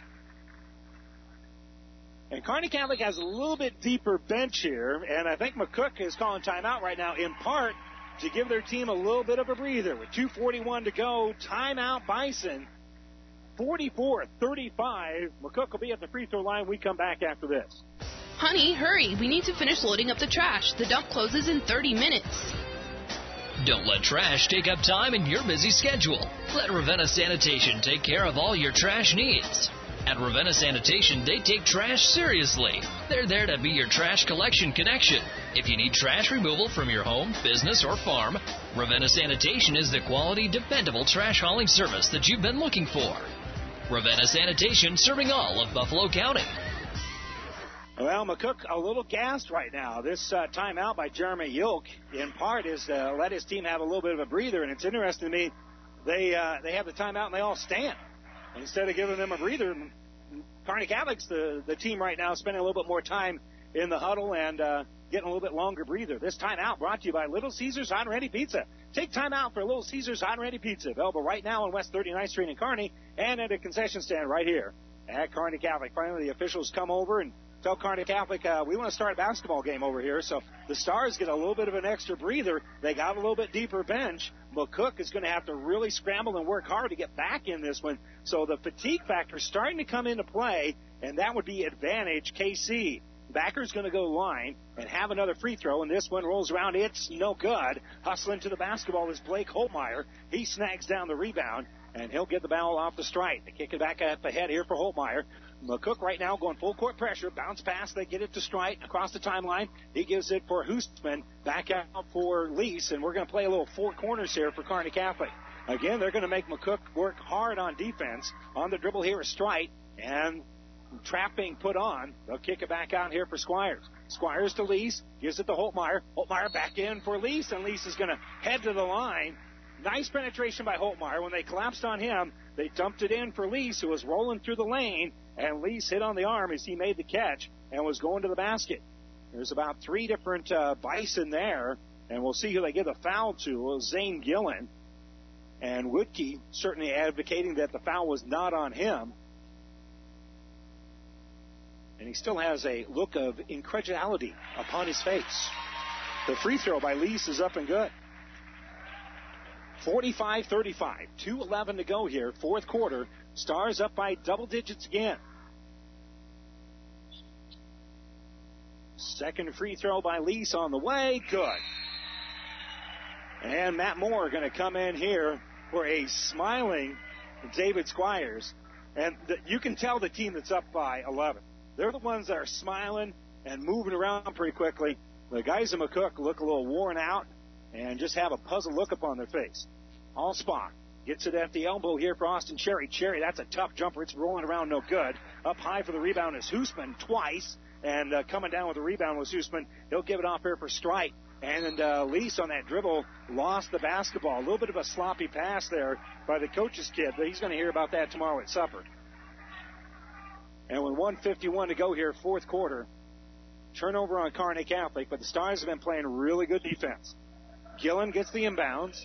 And Kearney Catholic has a little bit deeper bench here, and I think McCook is calling timeout right now in part to give their team a little bit of a breather. With two forty-one to go, timeout Bison. forty-four thirty-five. McCook will be at the free throw line. We come back after this. Honey, hurry. We need to finish loading up the trash. The dump closes in thirty minutes. Don't let trash take up time in your busy schedule. Let Ravenna Sanitation take care of all your trash needs. At Ravenna Sanitation, they take trash seriously. They're there to be your trash collection connection. If you need trash removal from your home, business, or farm, Ravenna Sanitation is the quality, dependable trash hauling service that you've been looking for. Ravenna Sanitation, serving all of Buffalo County. Well, McCook a little gassed right now. This uh, timeout by Jeremy Yilk, in part, is uh, let his team have a little bit of a breather. And it's interesting to me, they uh, they have the timeout and they all stand. Instead of giving them a breather, Kearney Catholic's the, the team right now spending a little bit more time in the huddle and uh, getting a little bit longer breather. This timeout brought to you by Little Caesars Hot and Ready Pizza. Take time out for Little Caesars Hot and Ready Pizza. Available right now on West thirty-ninth Street in Kearney and at a concession stand right here at Kearney Catholic. Finally, the officials come over and tell Kearney Catholic, uh, we want to start a basketball game over here. So the Stars get a little bit of an extra breather. They got a little bit deeper bench. McCook is going to have to really scramble and work hard to get back in this one. So the fatigue factor is starting to come into play, and that would be advantage K C. Backer's going to go line and have another free throw, and this one rolls around. It's no good. Hustling to the basketball is Blake Holtmeyer. He snags down the rebound, and he'll get the ball off the strike. They kick it back up ahead here for Holtmeyer. McCook right now going full court pressure. Bounce pass. They get it to Strite across the timeline. He gives it for Hoostman. Back out for Lease. And we're going to play a little four corners here for Kearney Catholic. Again, they're going to make McCook work hard on defense. On the dribble here is Strite. And trap being put on. They'll kick it back out here for Squires. Squires to Lease. Gives it to Holtmeyer. Holtmeyer back in for Lease. And Lease is going to head to the line. Nice penetration by Holtmeyer. When they collapsed on him, they dumped it in for Lease, who was rolling through the lane, and Lease hit on the arm as he made the catch and was going to the basket. There's about three different uh, Bison there, and we'll see who they give the foul to. It was Zane Gillen, and Woodkey certainly advocating that the foul was not on him. And he still has a look of incredulity upon his face. The free throw by Lease is up and good. forty-five thirty-five, two eleven to go here, fourth quarter. Stars up by double digits again. Second free throw by Lease on the way, good. And Matt Moore going to come in here for a smiling David Squires. And the, you can tell the team that's up by eleven. They're the ones that are smiling and moving around pretty quickly. The guys in McCook look a little worn out and just have a puzzled look upon their face. Allspaw gets it at the elbow here for Austin Cherry. Cherry, that's a tough jumper. It's rolling around no good. Up high for the rebound is Hoosman twice. And uh, coming down with the rebound was Hoosman. He'll give it off here for Strite. And uh, Lease on that dribble lost the basketball. A little bit of a sloppy pass there by the coach's kid, but he's going to hear about that tomorrow at supper. And with one fifty-one to go here, fourth quarter, turnover on Kearney Catholic, but the Stars have been playing really good defense. Gillen gets the inbounds.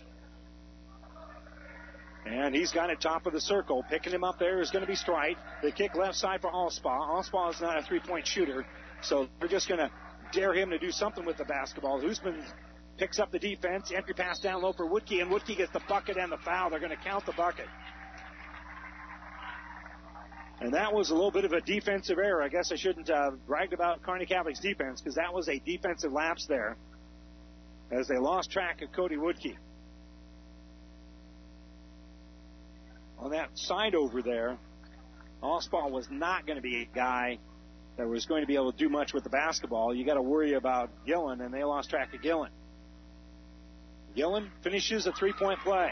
And he's got it top of the circle. Picking him up there is going to be Strite. They kick left side for Allspaw. Allspaw is not a three-point shooter, so they're just going to dare him to do something with the basketball. Hoosman picks up the defense. Entry pass down low for Woodkey, and Woodkey gets the bucket and the foul. They're going to count the bucket. And that was a little bit of a defensive error. I guess I shouldn't uh, brag about Kearney Catholic's defense, because that was a defensive lapse there as they lost track of Cody Woodkey. On that side over there, Allspaw was not going to be a guy that was going to be able to do much with the basketball. You got to worry about Gillen, and they lost track of Gillen. Gillen finishes a three-point play.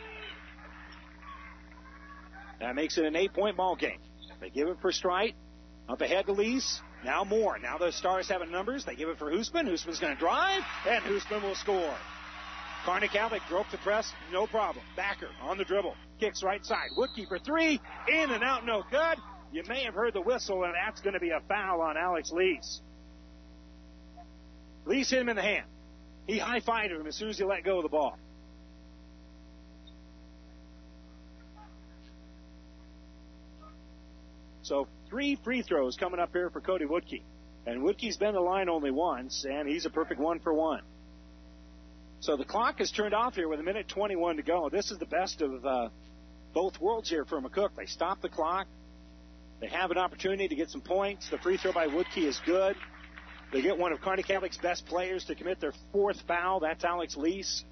That makes it an eight-point ball game. They give it for Strite. Up ahead to Lease. Now Moore. Now the Stars have it numbers. They give it for Hoosman. Hoosman's going to drive, and Hoosman will score. Kearney Catholic broke the press, no problem. Backer on the dribble. Kicks right side. Woodkey for three. In and out, no good. You may have heard the whistle, and that's going to be a foul on Alex Lease. Lease hit him in the hand. He high-fived him as soon as he let go of the ball. So three free throws coming up here for Cody Woodkey. And Woodkey's been to the line only once, and he's a perfect one for one. So the clock is turned off here with a minute twenty-one to go. This is the best of uh, both worlds here for McCook. They stop the clock. They have an opportunity to get some points. The free throw by Woodkey is good. They get one of Kearney Catholic's best players to commit their fourth foul. That's Alex Lease.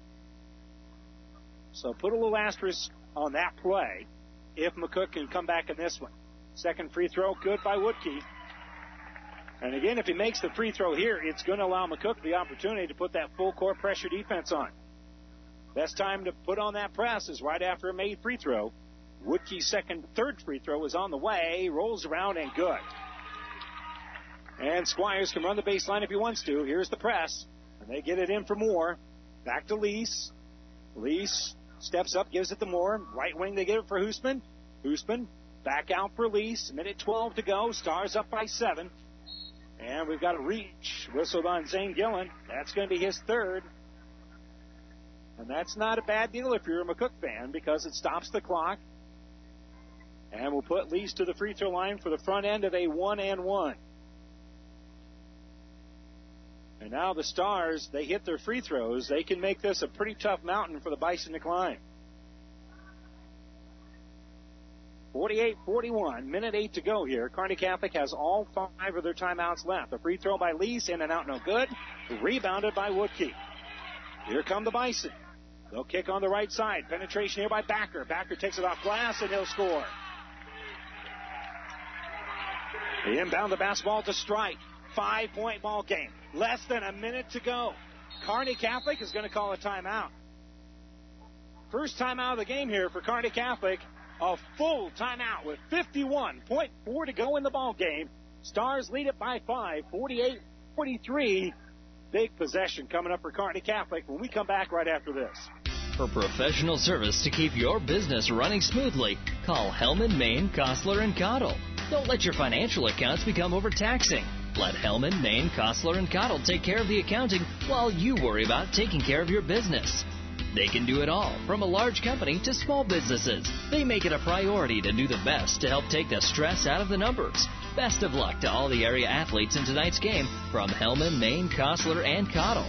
So put a little asterisk on that play if McCook can come back in this one. Second free throw, good by Woodkey. And again, if he makes the free throw here, it's going to allow McCook the opportunity to put that full court pressure defense on. Best time to put on that press is right after a made free throw. Woodkey's second, third free throw is on the way, rolls around and good. And Squires can run the baseline if he wants to. Here's the press, and they get it in for Moore. Back to Lease. Lease steps up, gives it to Moore. Right wing, they give it for Hoosman. Hoosman back out for Lease. Minute twelve to go. Stars up by seven. And we've got a reach whistled on Zane Gillen. That's going to be his third. And that's not a bad deal if you're a McCook fan, because it stops the clock. And we'll put Lease to the free throw line for the front end of a one and one. And now the Stars, they hit their free throws. They can make this a pretty tough mountain for the Bison to climb. forty-eight forty-one, minute eight to go here. Kearney Catholic has all five of their timeouts left. A free throw by Lease, in and out, no good. Rebounded by Woodkey. Here come the Bison. They'll kick on the right side. Penetration here by Backer. Backer takes it off glass, and he'll score. They inbound the basketball to Strite. Five-point ball game. Less than a minute to go. Kearney Catholic is going to call a timeout. First timeout of the game here for Kearney Catholic. A full timeout with fifty-one point four to go in the ball game. Stars lead it by five, forty-eight forty-three. Big possession coming up for Kearney Catholic when we come back right after this. For professional service to keep your business running smoothly, call Hellman, Maine, Kostler, and Cottle. Don't let your financial accounts become overtaxing. Let Hellman, Maine, Kostler, and Cottle take care of the accounting while you worry about taking care of your business. They can do it all, from a large company to small businesses. They make it a priority to do the best to help take the stress out of the numbers. Best of luck to all the area athletes in tonight's game from Hellman, Maine, Kostler, and Cottle.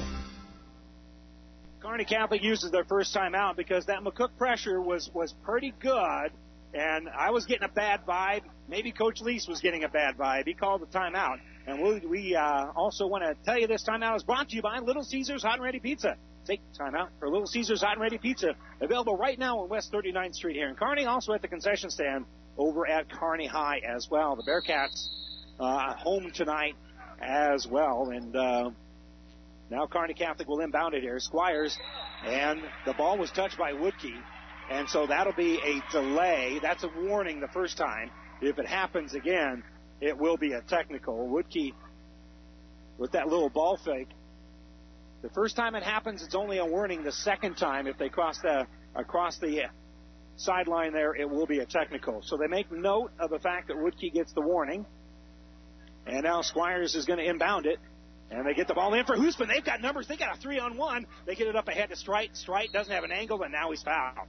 Kearney Catholic uses their first time out because that McCook pressure was, was pretty good, and I was getting a bad vibe. Maybe Coach Lease was getting a bad vibe. He called the timeout. And we, we uh, also want to tell you this timeout is brought to you by Little Caesars Hot and Ready Pizza. Take time out for Little Caesars Hot and Ready Pizza, available right now on West thirty-ninth Street here in Kearney, also at the concession stand over at Kearney High as well. The Bearcats uh, home tonight as well, and uh, now Kearney Catholic will inbound it here. Squires, and the ball was touched by Woodkey, and so that'll be a delay. That's a warning the first time. If it happens again, it will be a technical. Woodkey with that little ball fake. The first time it happens, it's only a warning. The second time, if they cross the across the sideline there, it will be a technical. So they make note of the fact that Woodkey gets the warning. And now Squires is going to inbound it. And they get the ball in for Hoosman. They've got numbers. They got a three-on-one. They get it up ahead to Strite. Strite doesn't have an angle, and now he's fouled.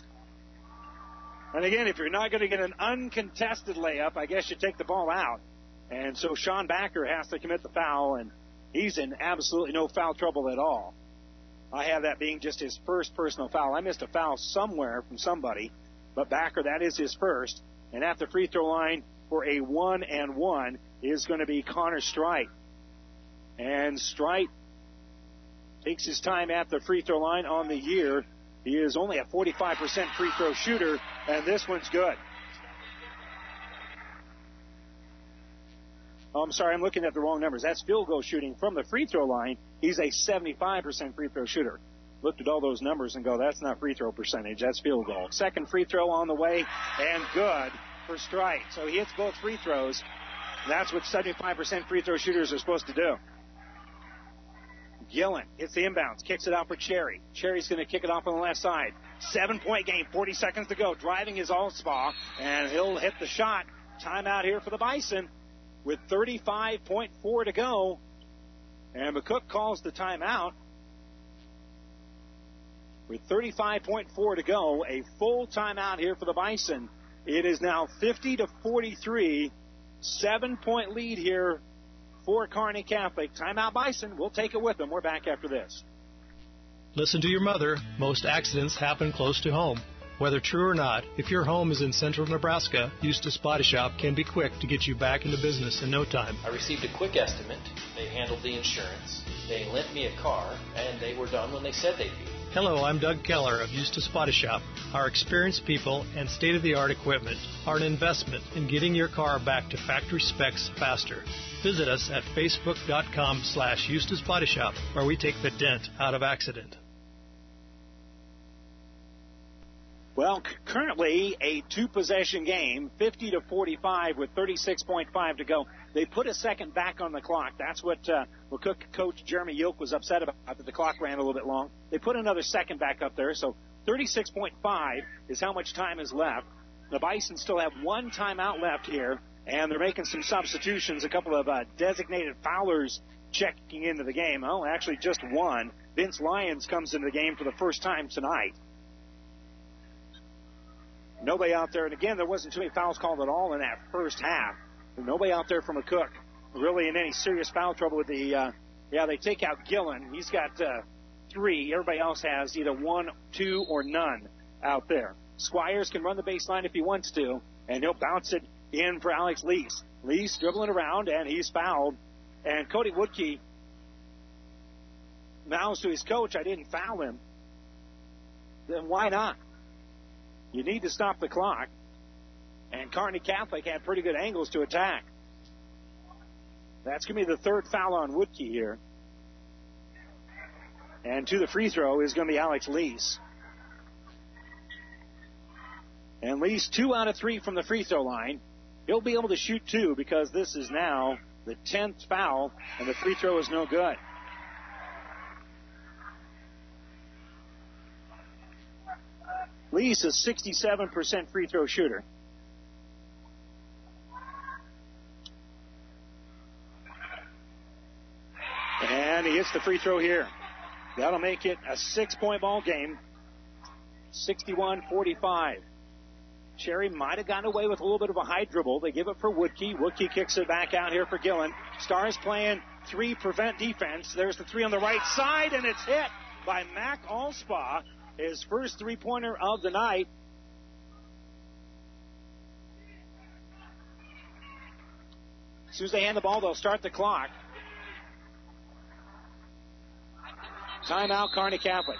And again, if you're not going to get an uncontested layup, I guess you take the ball out. And so Sean Backer has to commit the foul, and he's in absolutely no foul trouble at all. I have that being just his first personal foul. I missed a foul somewhere from somebody, but Backer, that is his first. And at the free throw line for a one and one is going to be Connor Strite. And Strite takes his time at the free throw line on the year. He is only a forty-five percent free throw shooter, and this one's good. Oh, I'm sorry, I'm looking at the wrong numbers. That's field goal shooting from the free throw line. He's a seventy-five percent free throw shooter. Looked at all those numbers and go, that's not free throw percentage, that's field goal. Second free throw on the way, and good for Strite. So he hits both free throws. That's what seventy-five percent free throw shooters are supposed to do. Gillen hits the inbounds, kicks it out for Cherry. Cherry's going to kick it off on the left side. Seven-point game, forty seconds to go. Driving his all-spa, and he'll hit the shot. Timeout here for the Bison with thirty-five point four to go. And McCook calls the timeout. With thirty-five point four to go, a full timeout here for the Bison. It is now fifty to forty-three. Seven-point lead here for Kearney Catholic. Timeout Bison. We'll take it with them. We're back after this. Listen to your mother. Most accidents happen close to home. Whether true or not, if your home is in central Nebraska, Eustace Body Shop can be quick to get you back into business in no time. I received a quick estimate. They handled the insurance. They lent me a car, and they were done when they said they'd be. Hello, I'm Doug Keller of Eustace Body Shop. Our experienced people and state-of-the-art equipment are an investment in getting your car back to factory specs faster. Visit us at facebook.com slash Eustace Body Shop, where we take the dent out of accident. Well, c- currently a two-possession game, fifty to forty-five with thirty-six point five to go. They put a second back on the clock. That's what uh, McCook coach Jeremy Yoke was upset about, that the clock ran a little bit long. They put another second back up there, so thirty-six point five is how much time is left. The Bison still have one timeout left here, and they're making some substitutions. A couple of uh, designated foulers checking into the game. Oh, actually just one. Vince Lyons comes into the game for the first time tonight. Nobody out there, and again, there wasn't too many fouls called at all in that first half. Nobody out there from McCook really in any serious foul trouble with the, uh, yeah, they take out Gillen. He's got uh, three. Everybody else has either one, two, or none out there. Squires can run the baseline if he wants to, and he'll bounce it in for Alex Lease. Lease dribbling around, and he's fouled. And Cody Woodkey mouths to his coach, I didn't foul him. Then why not? You need to stop the clock. And Kearney Catholic had pretty good angles to attack. That's going to be the third foul on Woodkey here. And to the free throw is going to be Alex Lease. And Lease two out of three from the free throw line. He'll be able to shoot two because this is now the tenth foul, and the free throw is no good. Lease is sixty-seven percent free throw shooter. And he hits the free throw here. That'll make it a six-point ball game, sixty-one forty-five. Cherry might have gotten away with a little bit of a high dribble. They give it for Woodkey. Woodkey kicks it back out here for Gillen. Stars playing three prevent defense. There's the three on the right side, and it's hit by Mac Allspaw. His first three-pointer of the night. As soon as they hand the ball, they'll start the clock. Timeout, Kearney Catholic.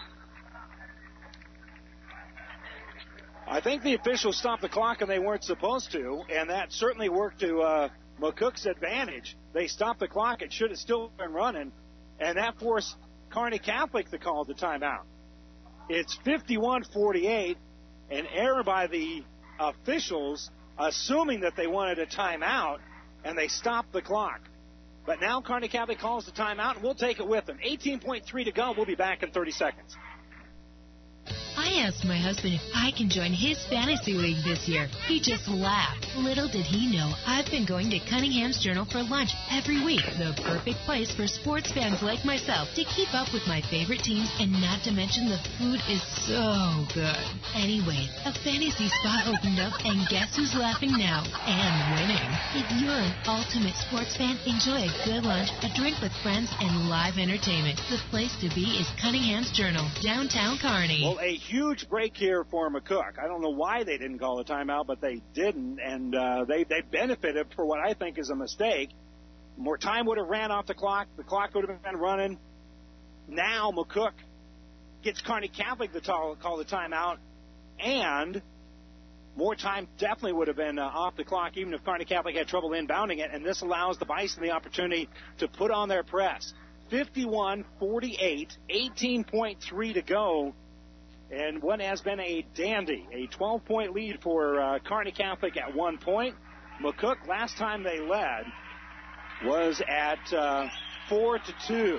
I think the officials stopped the clock and they weren't supposed to, and that certainly worked to uh, McCook's advantage. They stopped the clock. It should have still been running, and that forced Kearney Catholic to call the timeout. It's fifty-one forty-eight, an error by the officials, assuming that they wanted a timeout, and they stopped the clock. But now Kearney Catholic calls the timeout, and we'll take it with them. eighteen point three to go. We'll be back in thirty seconds. I asked my husband if I can join his fantasy league this year. He just laughed. Little did he know, I've been going to Cunningham's Journal for lunch every week. The perfect place for sports fans like myself to keep up with my favorite teams, and not to mention the food is so good. Anyway, a fantasy spot opened up, and guess who's laughing now? And winning. If you're an ultimate sports fan, enjoy a good lunch, a drink with friends, and live entertainment. The place to be is Cunningham's Journal, downtown Kearney. Well, a huge break here for McCook. I don't know why they didn't call a timeout, but they didn't, and uh, they, they benefited for what I think is a mistake. More time would have ran off the clock. The clock would have been running. Now McCook gets Kearney Catholic to call, call the timeout, and more time definitely would have been uh, off the clock, even if Kearney Catholic had trouble inbounding it, and this allows the Bison the opportunity to put on their press. fifty-one forty-eight, eighteen point three to go. And what has been a dandy, a twelve-point lead for uh, Kearney Catholic at one point. McCook, last time they led, was at uh, four to two.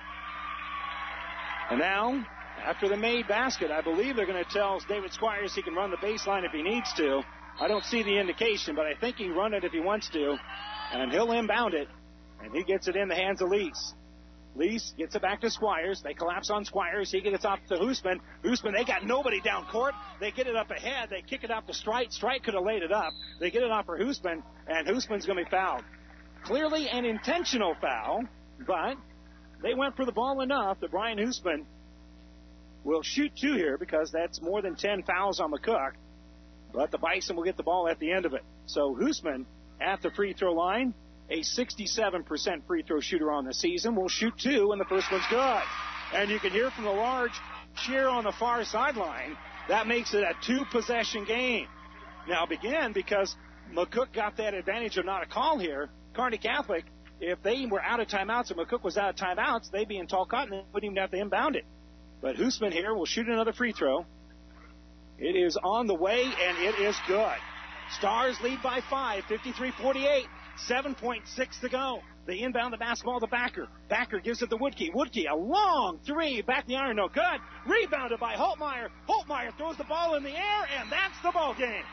And now, after the made basket, I believe they're going to tell David Squires he can run the baseline if he needs to. I don't see the indication, but I think he can run it if he wants to. And he'll inbound it, and he gets it in the hands of Lease. Lease gets it back to Squires. They collapse on Squires. He gets it off to Hoosman. Hoosman, they got nobody down court. They get it up ahead. They kick it out to Strite. Strite could have laid it up. They get it off for Hoosman, and Hoosman's going to be fouled. Clearly an intentional foul, but they went for the ball enough that Brian Hoosman will shoot two here because that's more than ten fouls on McCook. But the Bison will get the ball at the end of it. So Hoosman at the free throw line, a sixty-seven percent free throw shooter on the season, will shoot two, and the first one's good. And you can hear from the large cheer on the far sideline, that makes it a two-possession game. Now, again, because McCook got that advantage of not a call here, Kearney Catholic, if they were out of timeouts and McCook was out of timeouts, they'd be in tall cotton and wouldn't even have to inbound it. But Hoosman here will shoot another free throw. It is on the way, and it is good. Stars lead by five, fifty-three forty-eight. seven point six to go. They inbound the basketball to Backer. Backer gives it to Woodkey. Woodkey, a long three. Back the iron, no good. Rebounded by Holtmeyer. Holtmeyer throws the ball in the air, and that's the ball game.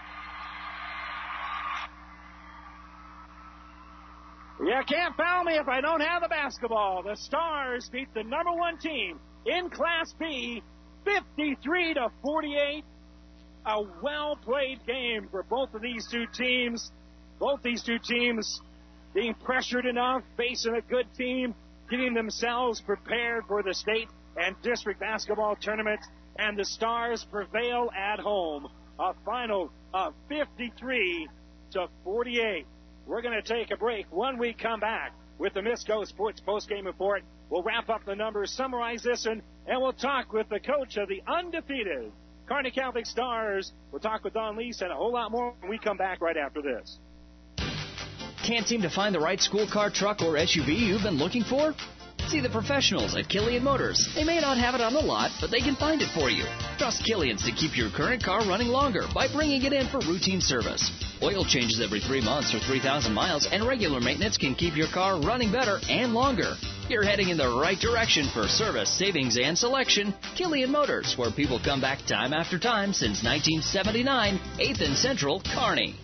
You can't foul me if I don't have the basketball. The Stars beat the number one team in Class B, fifty-three to forty-eight. A well-played game for both of these two teams. Both these two teams being pressured enough, facing a good team, getting themselves prepared for the state and district basketball tournament, and the Stars prevail at home. A final of fifty-three to forty-eight. We're going to take a break. When we come back with the Misco Sports Postgame Report, we'll wrap up the numbers, summarize this, and, and we'll talk with the coach of the undefeated Kearney Catholic Stars. We'll talk with Don Lease and a whole lot more when we come back right after this. Can't seem to find the right school car, truck, or S U V you've been looking for? See the professionals at Killian Motors. They may not have it on the lot, but they can find it for you. Trust Killian's to keep your current car running longer by bringing it in for routine service. Oil changes every three months or three thousand miles, and regular maintenance can keep your car running better and longer. You're heading in the right direction for service, savings, and selection. Killian Motors, where people come back time after time since nineteen seventy-nine, eighth and Central, Kearney.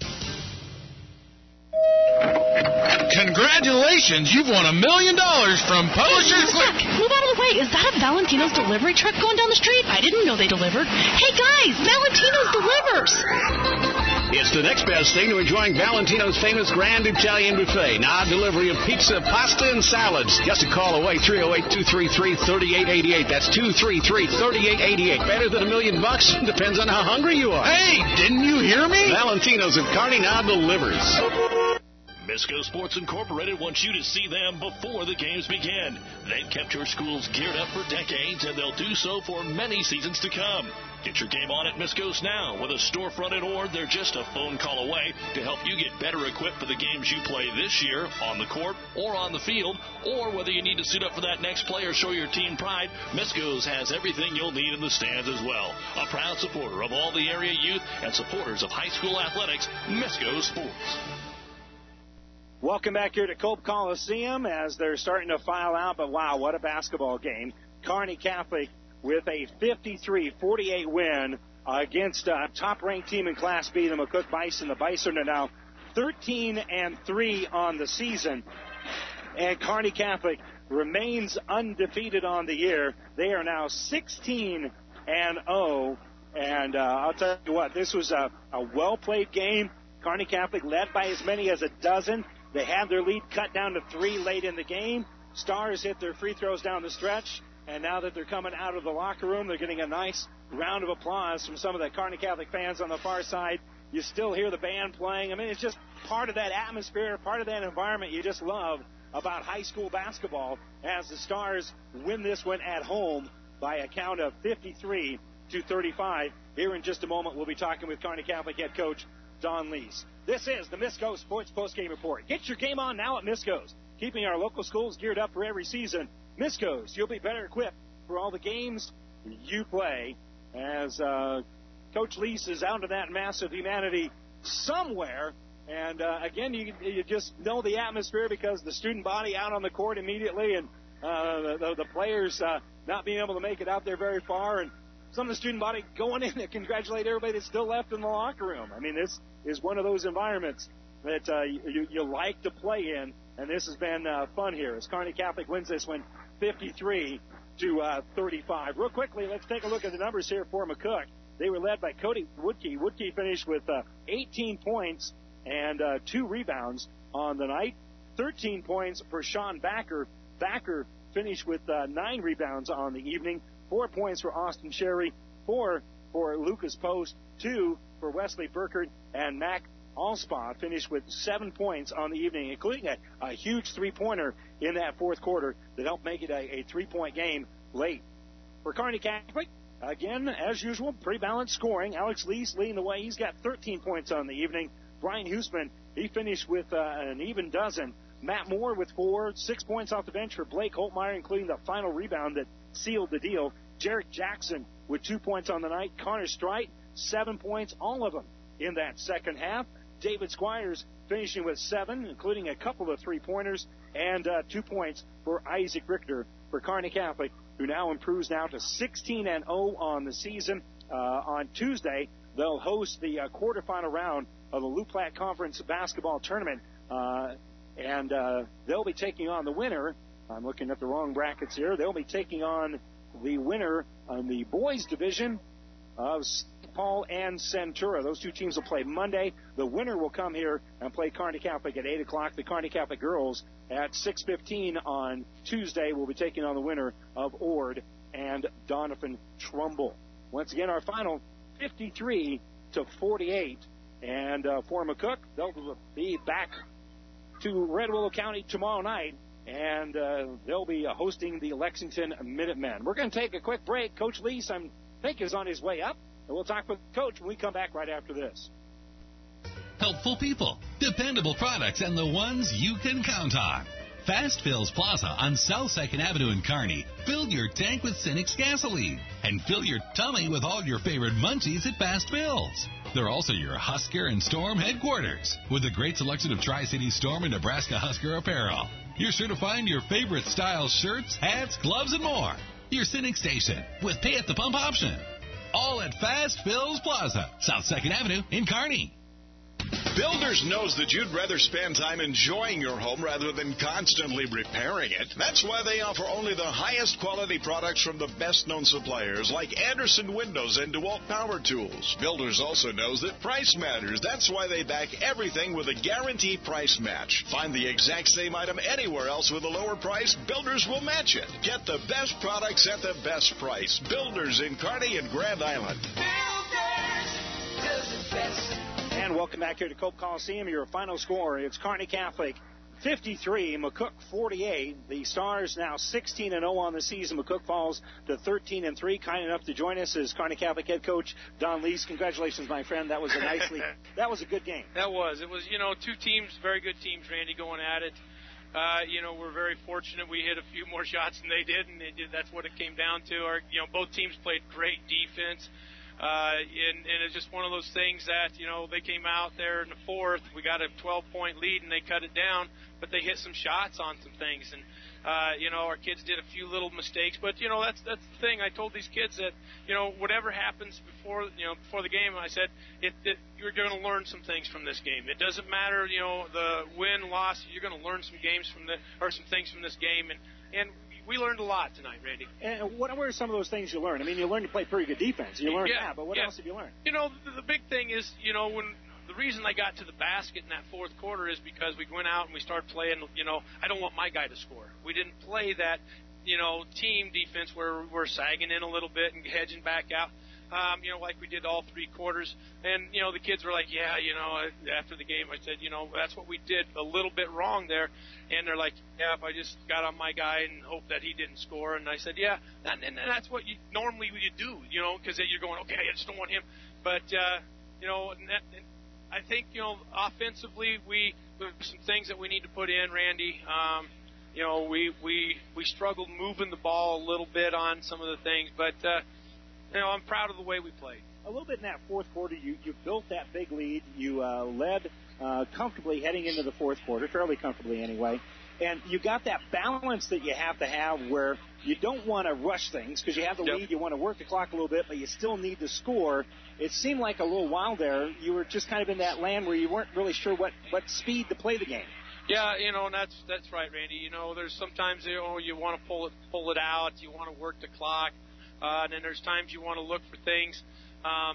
Congratulations, you've won a million dollars from Publishers Clicks. Move out of the way. Is that a Valentino's delivery truck going down the street? I didn't know they delivered. Hey, guys, Valentino's delivers. It's the next best thing to enjoying Valentino's famous Grand Italian Buffet. Now, delivery of pizza, pasta, and salads. Just a call away, three oh eight, two three three, three eight eight eight. That's two three three, three eight eight eight. Better than a million bucks? Depends on how hungry you are. Hey, didn't you hear me? Valentino's of Kearney now delivers. Misco Sports Incorporated wants you to see them before the games begin. They've kept your schools geared up for decades, and they'll do so for many seasons to come. Get your game on at Misco's now. With a storefront at Ord, they're just a phone call away to help you get better equipped for the games you play this year on the court or on the field, or whether you need to suit up for that next play or show your team pride, Misco's has everything you'll need in the stands as well. A proud supporter of all the area youth and supporters of high school athletics, Misco Sports. Welcome back here to Cope Coliseum as they're starting to file out, but wow, what a basketball game. Kearney Catholic with a fifty-three forty-eight win against a top-ranked team in Class B, the McCook Bison. The Bison are now thirteen and three on the season, and Kearney Catholic remains undefeated on the year. They are now sixteen and oh, and uh, I'll tell you what, this was a, a well-played game. Kearney Catholic led by as many as a dozen. They had their lead cut down to three late in the game. Stars hit their free throws down the stretch, and now that they're coming out of the locker room, they're getting a nice round of applause from some of the Kearney Catholic fans on the far side. You still hear the band playing. I mean, it's just part of that atmosphere, part of that environment you just love about high school basketball as the Stars win this one at home by a count of fifty-three to thirty-five. Here in just a moment, we'll be talking with Kearney Catholic head coach Don Lees. This is the Misco Sports Postgame Report. Get your game on now at Misco's, keeping our local schools geared up for every season. Misco's, you'll be better equipped for all the games you play. As uh, Coach Lees is out of that massive humanity somewhere. And, uh, again, you, you just know the atmosphere because the student body out on the court immediately and uh, the, the, the players uh, not being able to make it out there very far. And some of the student body going in to congratulate everybody that's still left in the locker room. I mean, this is one of those environments that uh, you, you like to play in, and this has been uh, fun here as Kearney Catholic wins this one fifty-three to thirty-five. Real quickly, let's take a look at the numbers here for McCook. They were led by Cody Woodkey. Woodkey finished with uh, eighteen points and uh, two rebounds on the night. thirteen points for Sean Backer. Backer finished with uh, nine rebounds on the evening. Four points for Austin Sherry. Four for Lucas Post. Two for Wesley Burkert. And Mac Allspaw finished with seven points on the evening, including a, a huge three-pointer in that fourth quarter that helped make it a, a three-point game late. For Kearney Catholic, again, as usual, pretty balanced scoring. Alex Lees leading the way. He's got thirteen points on the evening. Brian Huseman, he finished with uh, an even dozen. Matt Moore with four, six points off the bench for Blake Holtmeyer, including the final rebound that sealed the deal. Jarek Jackson with two points on the night. Connor Strite, seven points, all of them in that second half. David Squires finishing with seven, including a couple of three-pointers, and uh, two points for Isaac Richter for Kearney Catholic, who now improves now to sixteen and oh on the season. Uh, on Tuesday, they'll host the uh, quarterfinal round of the Loup Platte Conference basketball tournament, uh, and uh, they'll be taking on the winner. I'm looking at the wrong brackets here. They'll be taking on the winner on the boys division of Saint Paul and Centura. Those two teams will play Monday. The winner will come here and play Kearney Catholic at eight o'clock. The Kearney Catholic girls at six fifteen on Tuesday will be taking on the winner of Ord and Donovan Trumbull. Once again, our final fifty-three to forty-eight. And uh, for McCook, they'll be back to Red Willow County tomorrow night, and uh, they'll be uh, hosting the Lexington Minutemen. We're going to take a quick break. Coach Lees, I think, is on his way up, and we'll talk with Coach when we come back right after this. helpful people, dependable products, and the ones you can count on. Fast Fills Plaza on South second Avenue in Kearney. Fill your tank with Cenex gasoline and fill your tummy with all your favorite munchies at Fast Fills. They're also your Husker and Storm headquarters with a great selection of Tri-City Storm and Nebraska Husker apparel. You're sure to find your favorite style shirts, hats, gloves, and more. Your Cenex station with pay at the pump option. All at Fast Fills Plaza, South second Avenue in Kearney. Builders knows that you'd rather spend time enjoying your home rather than constantly repairing it. That's why they offer only the highest quality products from the best-known suppliers like Anderson Windows and DeWalt Power Tools. Builders also knows that price matters. That's why they back everything with a guaranteed price match. Find the exact same item anywhere else with a lower price, Builders will match it. Get the best products at the best price. Builders in Kearney and Grand Island. Builders does it best. And welcome back here to Cope Coliseum. Your final score, it's Kearney Catholic fifty-three, McCook forty-eight. The Stars now sixteen and oh on the season. McCook falls to thirteen and three. Kind enough to join us is Kearney Catholic head coach Don Lees. Congratulations, my friend. That was a nicely, that was a good game. That was. It was, you know, two teams, very good teams, Randy, going at it. Uh, you know, we're very fortunate we hit a few more shots than they did, and they did, that's what it came down to. Our, you know, both teams played great defense. Uh, and, and it's just one of those things that, you know, they came out there in the fourth. We got a twelve-point lead, and they cut it down, but they hit some shots on some things. And, uh, you know, our kids did a few little mistakes. But, you know, that's that's the thing. I told these kids that, you know, whatever happens before, you know, before the game, I said, it, it, you're going to learn some things from this game. It doesn't matter, you know, the win, loss. You're going to learn some games from the, or some things from this game. And, and we learned a lot tonight, Randy. And what were some of those things you learned? I mean, you learned to play pretty good defense. You learned yeah, that, but what yeah. else did you learn? You know, the, the big thing is, you know, when the reason I got to the basket in that fourth quarter is because we went out and we started playing, you know, I don't want my guy to score. We didn't play that, you know, team defense where we're sagging in a little bit and hedging back out. Um, you know, like we did all three quarters. And, you know, the kids were like, yeah, you know, after the game I said, you know, that's what we did a little bit wrong there. And they're like, yeah, if I just got on my guy and hoped that he didn't score. And I said, yeah, and, and that's what you normally you do, you know, because you're going, okay, I just don't want him. But, uh, you know, and that, and I think, you know, offensively we there's some things that we need to put in, Randy. Um, you know, we, we, we struggled moving the ball a little bit on some of the things, but, uh, you know, I'm proud of the way we played. A little bit in that fourth quarter, you, you built that big lead. You uh, led uh, comfortably heading into the fourth quarter, fairly comfortably anyway. And you got that balance that you have to have where you don't want to rush things because you have the yep. lead. You want to work the clock a little bit, but you still need to score. It seemed like a little while there you were just kind of in that land where you weren't really sure what, what speed to play the game. Yeah, you know, and that's that's right, Randy. You know, there's sometimes you know you want to pull it pull it out, you want to work the clock. Uh, and then there's times you want to look for things. Um,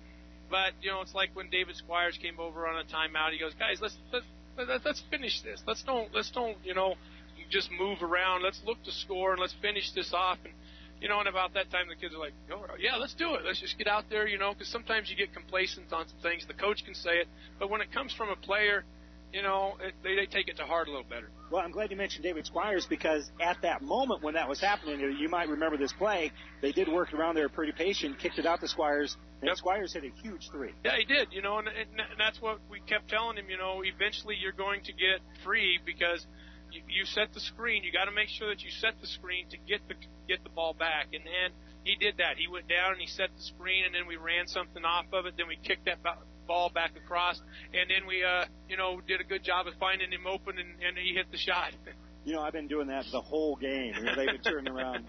but, you know, it's like when David Squires came over on a timeout. He goes, guys, let's let's, let's finish this. Let's don't, let's don't, you know, just move around. Let's look to score and let's finish this off. And, you know, and about that time the kids are like, oh, yeah, let's do it. Let's just get out there, you know, because sometimes you get complacent on some things. The coach can say it. But when it comes from a player, you know, it, they, they take it to heart a little better. Well, I'm glad you mentioned David Squires because at that moment when that was happening, you might remember this play. They did work around there pretty patient, kicked it out to Squires, and yep. Squires hit a huge three. Yeah, he did, you know, and, and that's what we kept telling him, you know, eventually you're going to get free because you, you set the screen. You got to make sure that you set the screen to get the get the ball back. And, and he did that. He went down and he set the screen, and then we ran something off of it. Then we kicked that ball back across, and then we, uh, you know, did a good job of finding him open, and, and he hit the shot. You know, I've been doing that the whole game. You know, they've been turning around.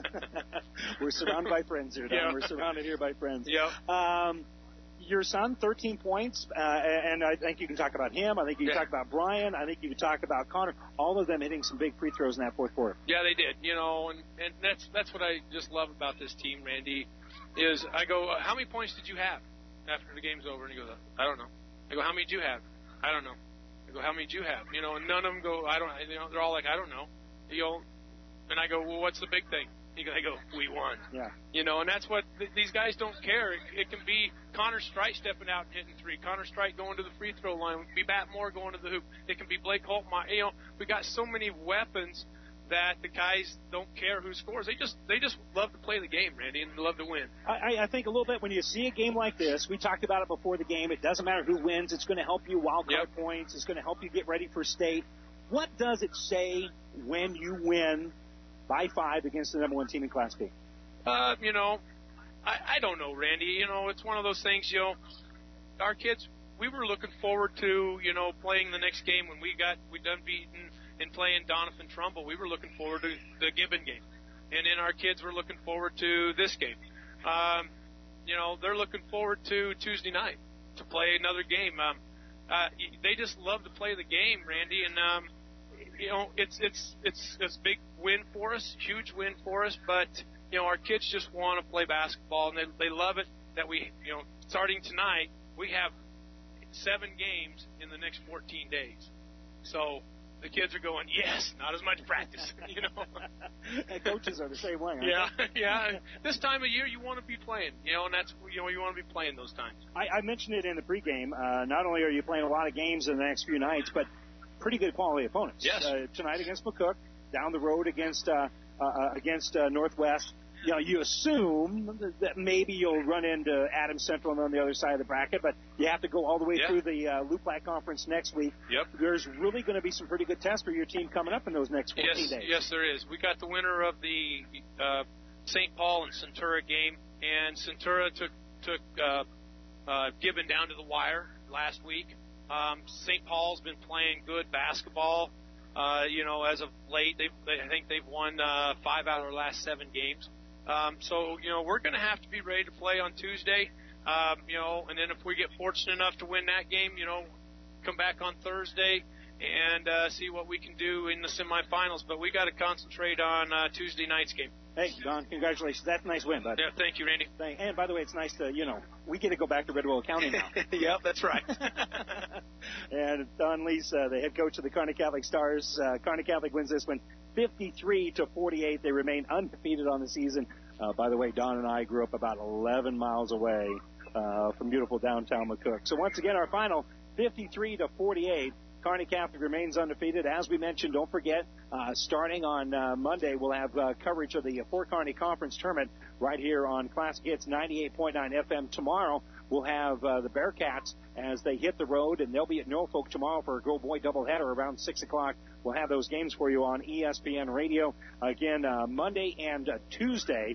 We're surrounded by friends here, Don. Yeah. We're surrounded here by friends. Yep. Um, your son, thirteen points, uh, and I think you can talk about him. I think you can yeah. talk about Brian. I think you can talk about Connor. All of them hitting some big free throws in that fourth quarter. Yeah, they did. You know, and, and that's that's what I just love about this team, Randy, is I go, how many points did you have after the game's over? And he goes, I don't know. I go, how many did you have? I don't know. I go, how many did you have? You know, and none of them go, I don't, you know, they're all like, I don't know. You know, and I go, well, what's the big thing? I go, we won. Yeah. You know, and that's what th- these guys don't care. It, it can be Connor Strite stepping out and hitting three. Connor Strite going to the free throw line. It can be Matt Moore going to the hoop. It can be Blake Holtmeyer. You know, we got so many weapons that the guys don't care who scores. They just they just love to play the game, Randy, and love to win. I, I think a little bit when you see a game like this, we talked about it before the game. It doesn't matter who wins. It's going to help you wild card Yep. points. It's going to help you get ready for state. What does it say when you win by five against the number one team in Class B? Uh, you know, I, I don't know, Randy. You know, it's one of those things, you know, our kids, we were looking forward to, you know, playing the next game when we got, we done beaten and playing Doniphan Trumbull. We were looking forward to the Gibbon game. And then our kids were looking forward to this game. Um, you know, they're looking forward to Tuesday night to play another game. Um, uh, they just love to play the game, Randy, and, um, you know, it's, it's, it's, it's a big win for us, huge win for us, but, you know, our kids just want to play basketball, and they, they love it that we, you know, starting tonight, we have seven games in the next fourteen days. So the kids are going, yes, not as much practice, you know. And coaches are the same way, aren't Yeah, they? yeah. This time of year, you want to be playing, you know, and that's, you know, you want to be playing those times. I, I mentioned it in the pregame. Uh, not only are you playing a lot of games in the next few nights, but pretty good quality opponents. Yes. Uh, tonight against McCook, down the road against uh, uh, against uh, Northwest. You know, you assume that maybe you'll run into Adams Central on the other side of the bracket, but you have to go all the way Yeah. through the uh, Loup Black Conference next week. Yep. There's really going to be some pretty good tests for your team coming up in those next fourteen Yes, days. yes, there is. We got the winner of the uh, Saint Paul and Centura game, and Centura took took uh, uh, Gibbon down to the wire last week. Um, Saint Paul's been playing good basketball. Uh, you know, as of late, they've, they, I think they've won uh, five out of their last seven games. Um, so, you know, we're going to have to be ready to play on Tuesday. Um, you know, and then if we get fortunate enough to win that game, you know, come back on Thursday and uh, see what we can do in the semifinals. But we got to concentrate on uh, Tuesday night's game. Hey, Don, congratulations. That's a nice win, bud. Yeah, thank you, Randy. Thank, and by the way, it's nice to, you know, we get to go back to Redwell County now. Yep, that's right. And Don Lees, uh, the head coach of the Kearney Catholic Stars. Uh, Kearney Catholic wins this one fifty-three to forty-eight. They remain undefeated on the season. Uh, by the way, Don and I grew up about eleven miles away uh, from beautiful downtown McCook. So once again, our final fifty-three to forty-eight. Kearney Catholic remains undefeated. As we mentioned, don't forget, uh, starting on uh, Monday, we'll have uh, coverage of the Fort Kearney Conference Tournament right here on Classic Hits ninety-eight point nine F M. Tomorrow, we'll have uh, the Bearcats as they hit the road, and they'll be at Norfolk tomorrow for a Girl Boy doubleheader around six o'clock. We'll have those games for you on E S P N Radio. Again, uh, Monday and uh, Tuesday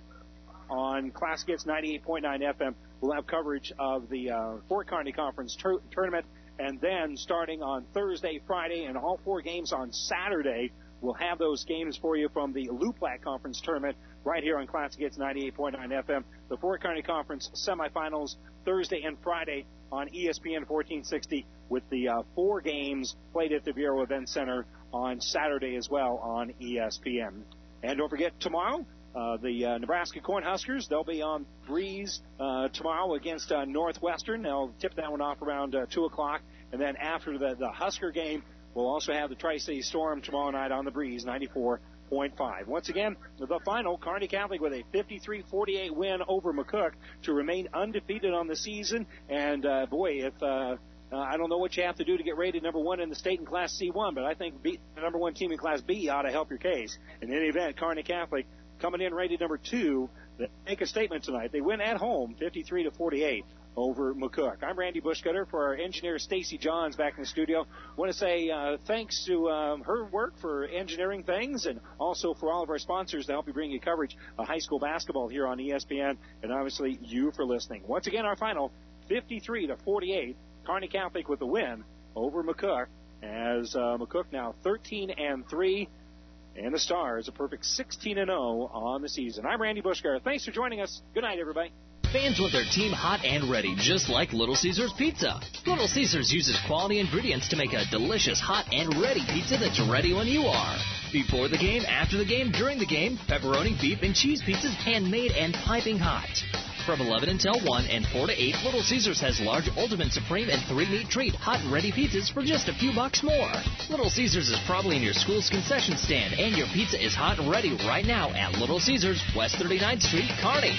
on Classic Hits ninety-eight point nine F M, we'll have coverage of the uh, Fort Kearney Conference tur- Tournament. And then starting on Thursday, Friday, and all four games on Saturday, we'll have those games for you from the Loup Black Conference Tournament right here on Classic Hits ninety-eight point nine F M. The Fort Kearney Conference semifinals Thursday and Friday on E S P N fourteen sixty with the uh, four games played at the Vero Event Center on Saturday as well on E S P N. And don't forget, tomorrow, Uh, the uh, Nebraska Cornhuskers, they'll be on Breeze uh, tomorrow against uh, Northwestern. They'll tip that one off around uh, two o'clock. And then after the, the Husker game, we'll also have the Tri-City Storm tomorrow night on the Breeze, ninety-four point five. Once again, the final, Kearney Catholic with a fifty-three forty-eight win over McCook to remain undefeated on the season. And, uh, boy, if uh, uh, I don't know what you have to do to get rated number one in the state in Class C one, but I think beat the number one team in Class B ought to help your case. In any event, Kearney Catholic coming in rated number two, they make a statement tonight. They win at home, fifty-three to forty-eight over McCook. I'm Randy Bushcutter for our engineer Stacy Johns back in the studio. I want to say uh, thanks to um, her work for engineering things, and also for all of our sponsors to help you bring you coverage of high school basketball here on E S P N, and obviously you for listening. Once again, our final, fifty-three to forty-eight, Kearney Catholic with the win over McCook, as uh, McCook now thirteen and three. And the Stars a perfect sixteen and oh on the season. I'm Randy Bushcutter. Thanks for joining us. Good night, everybody. Fans want their team hot and ready, just like Little Caesars Pizza. Little Caesars uses quality ingredients to make a delicious, hot, and ready pizza that's ready when you are. Before the game, after the game, during the game, pepperoni, beef, and cheese pizzas handmade and piping hot. From eleven until one and four to eight, Little Caesars has large Ultimate Supreme and three meat treat hot and ready pizzas for just a few bucks more. Little Caesars is probably in your school's concession stand, and your pizza is hot and ready right now at Little Caesars, West thirty-ninth Street, Kearney.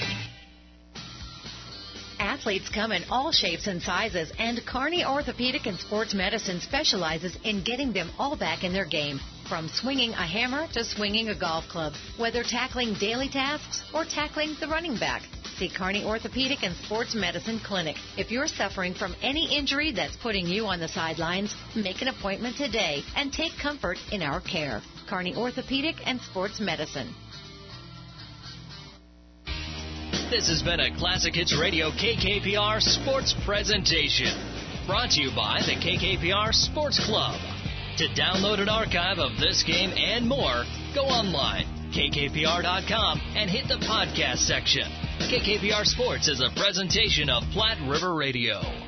Athletes come in all shapes and sizes, and Kearney Orthopedic and Sports Medicine specializes in getting them all back in their game. From swinging a hammer to swinging a golf club, whether tackling daily tasks or tackling the running back. See Kearney Orthopedic and Sports Medicine Clinic. If you're suffering from any injury that's putting you on the sidelines, make an appointment today and take comfort in our care. Kearney Orthopedic and Sports Medicine. This has been a Classic Hits Radio K K P R Sports presentation. Brought to you by the K K P R Sports Club. To download an archive of this game and more, go online, K K P R dot com, and hit the podcast section. K K P R Sports is a presentation of Platte River Radio.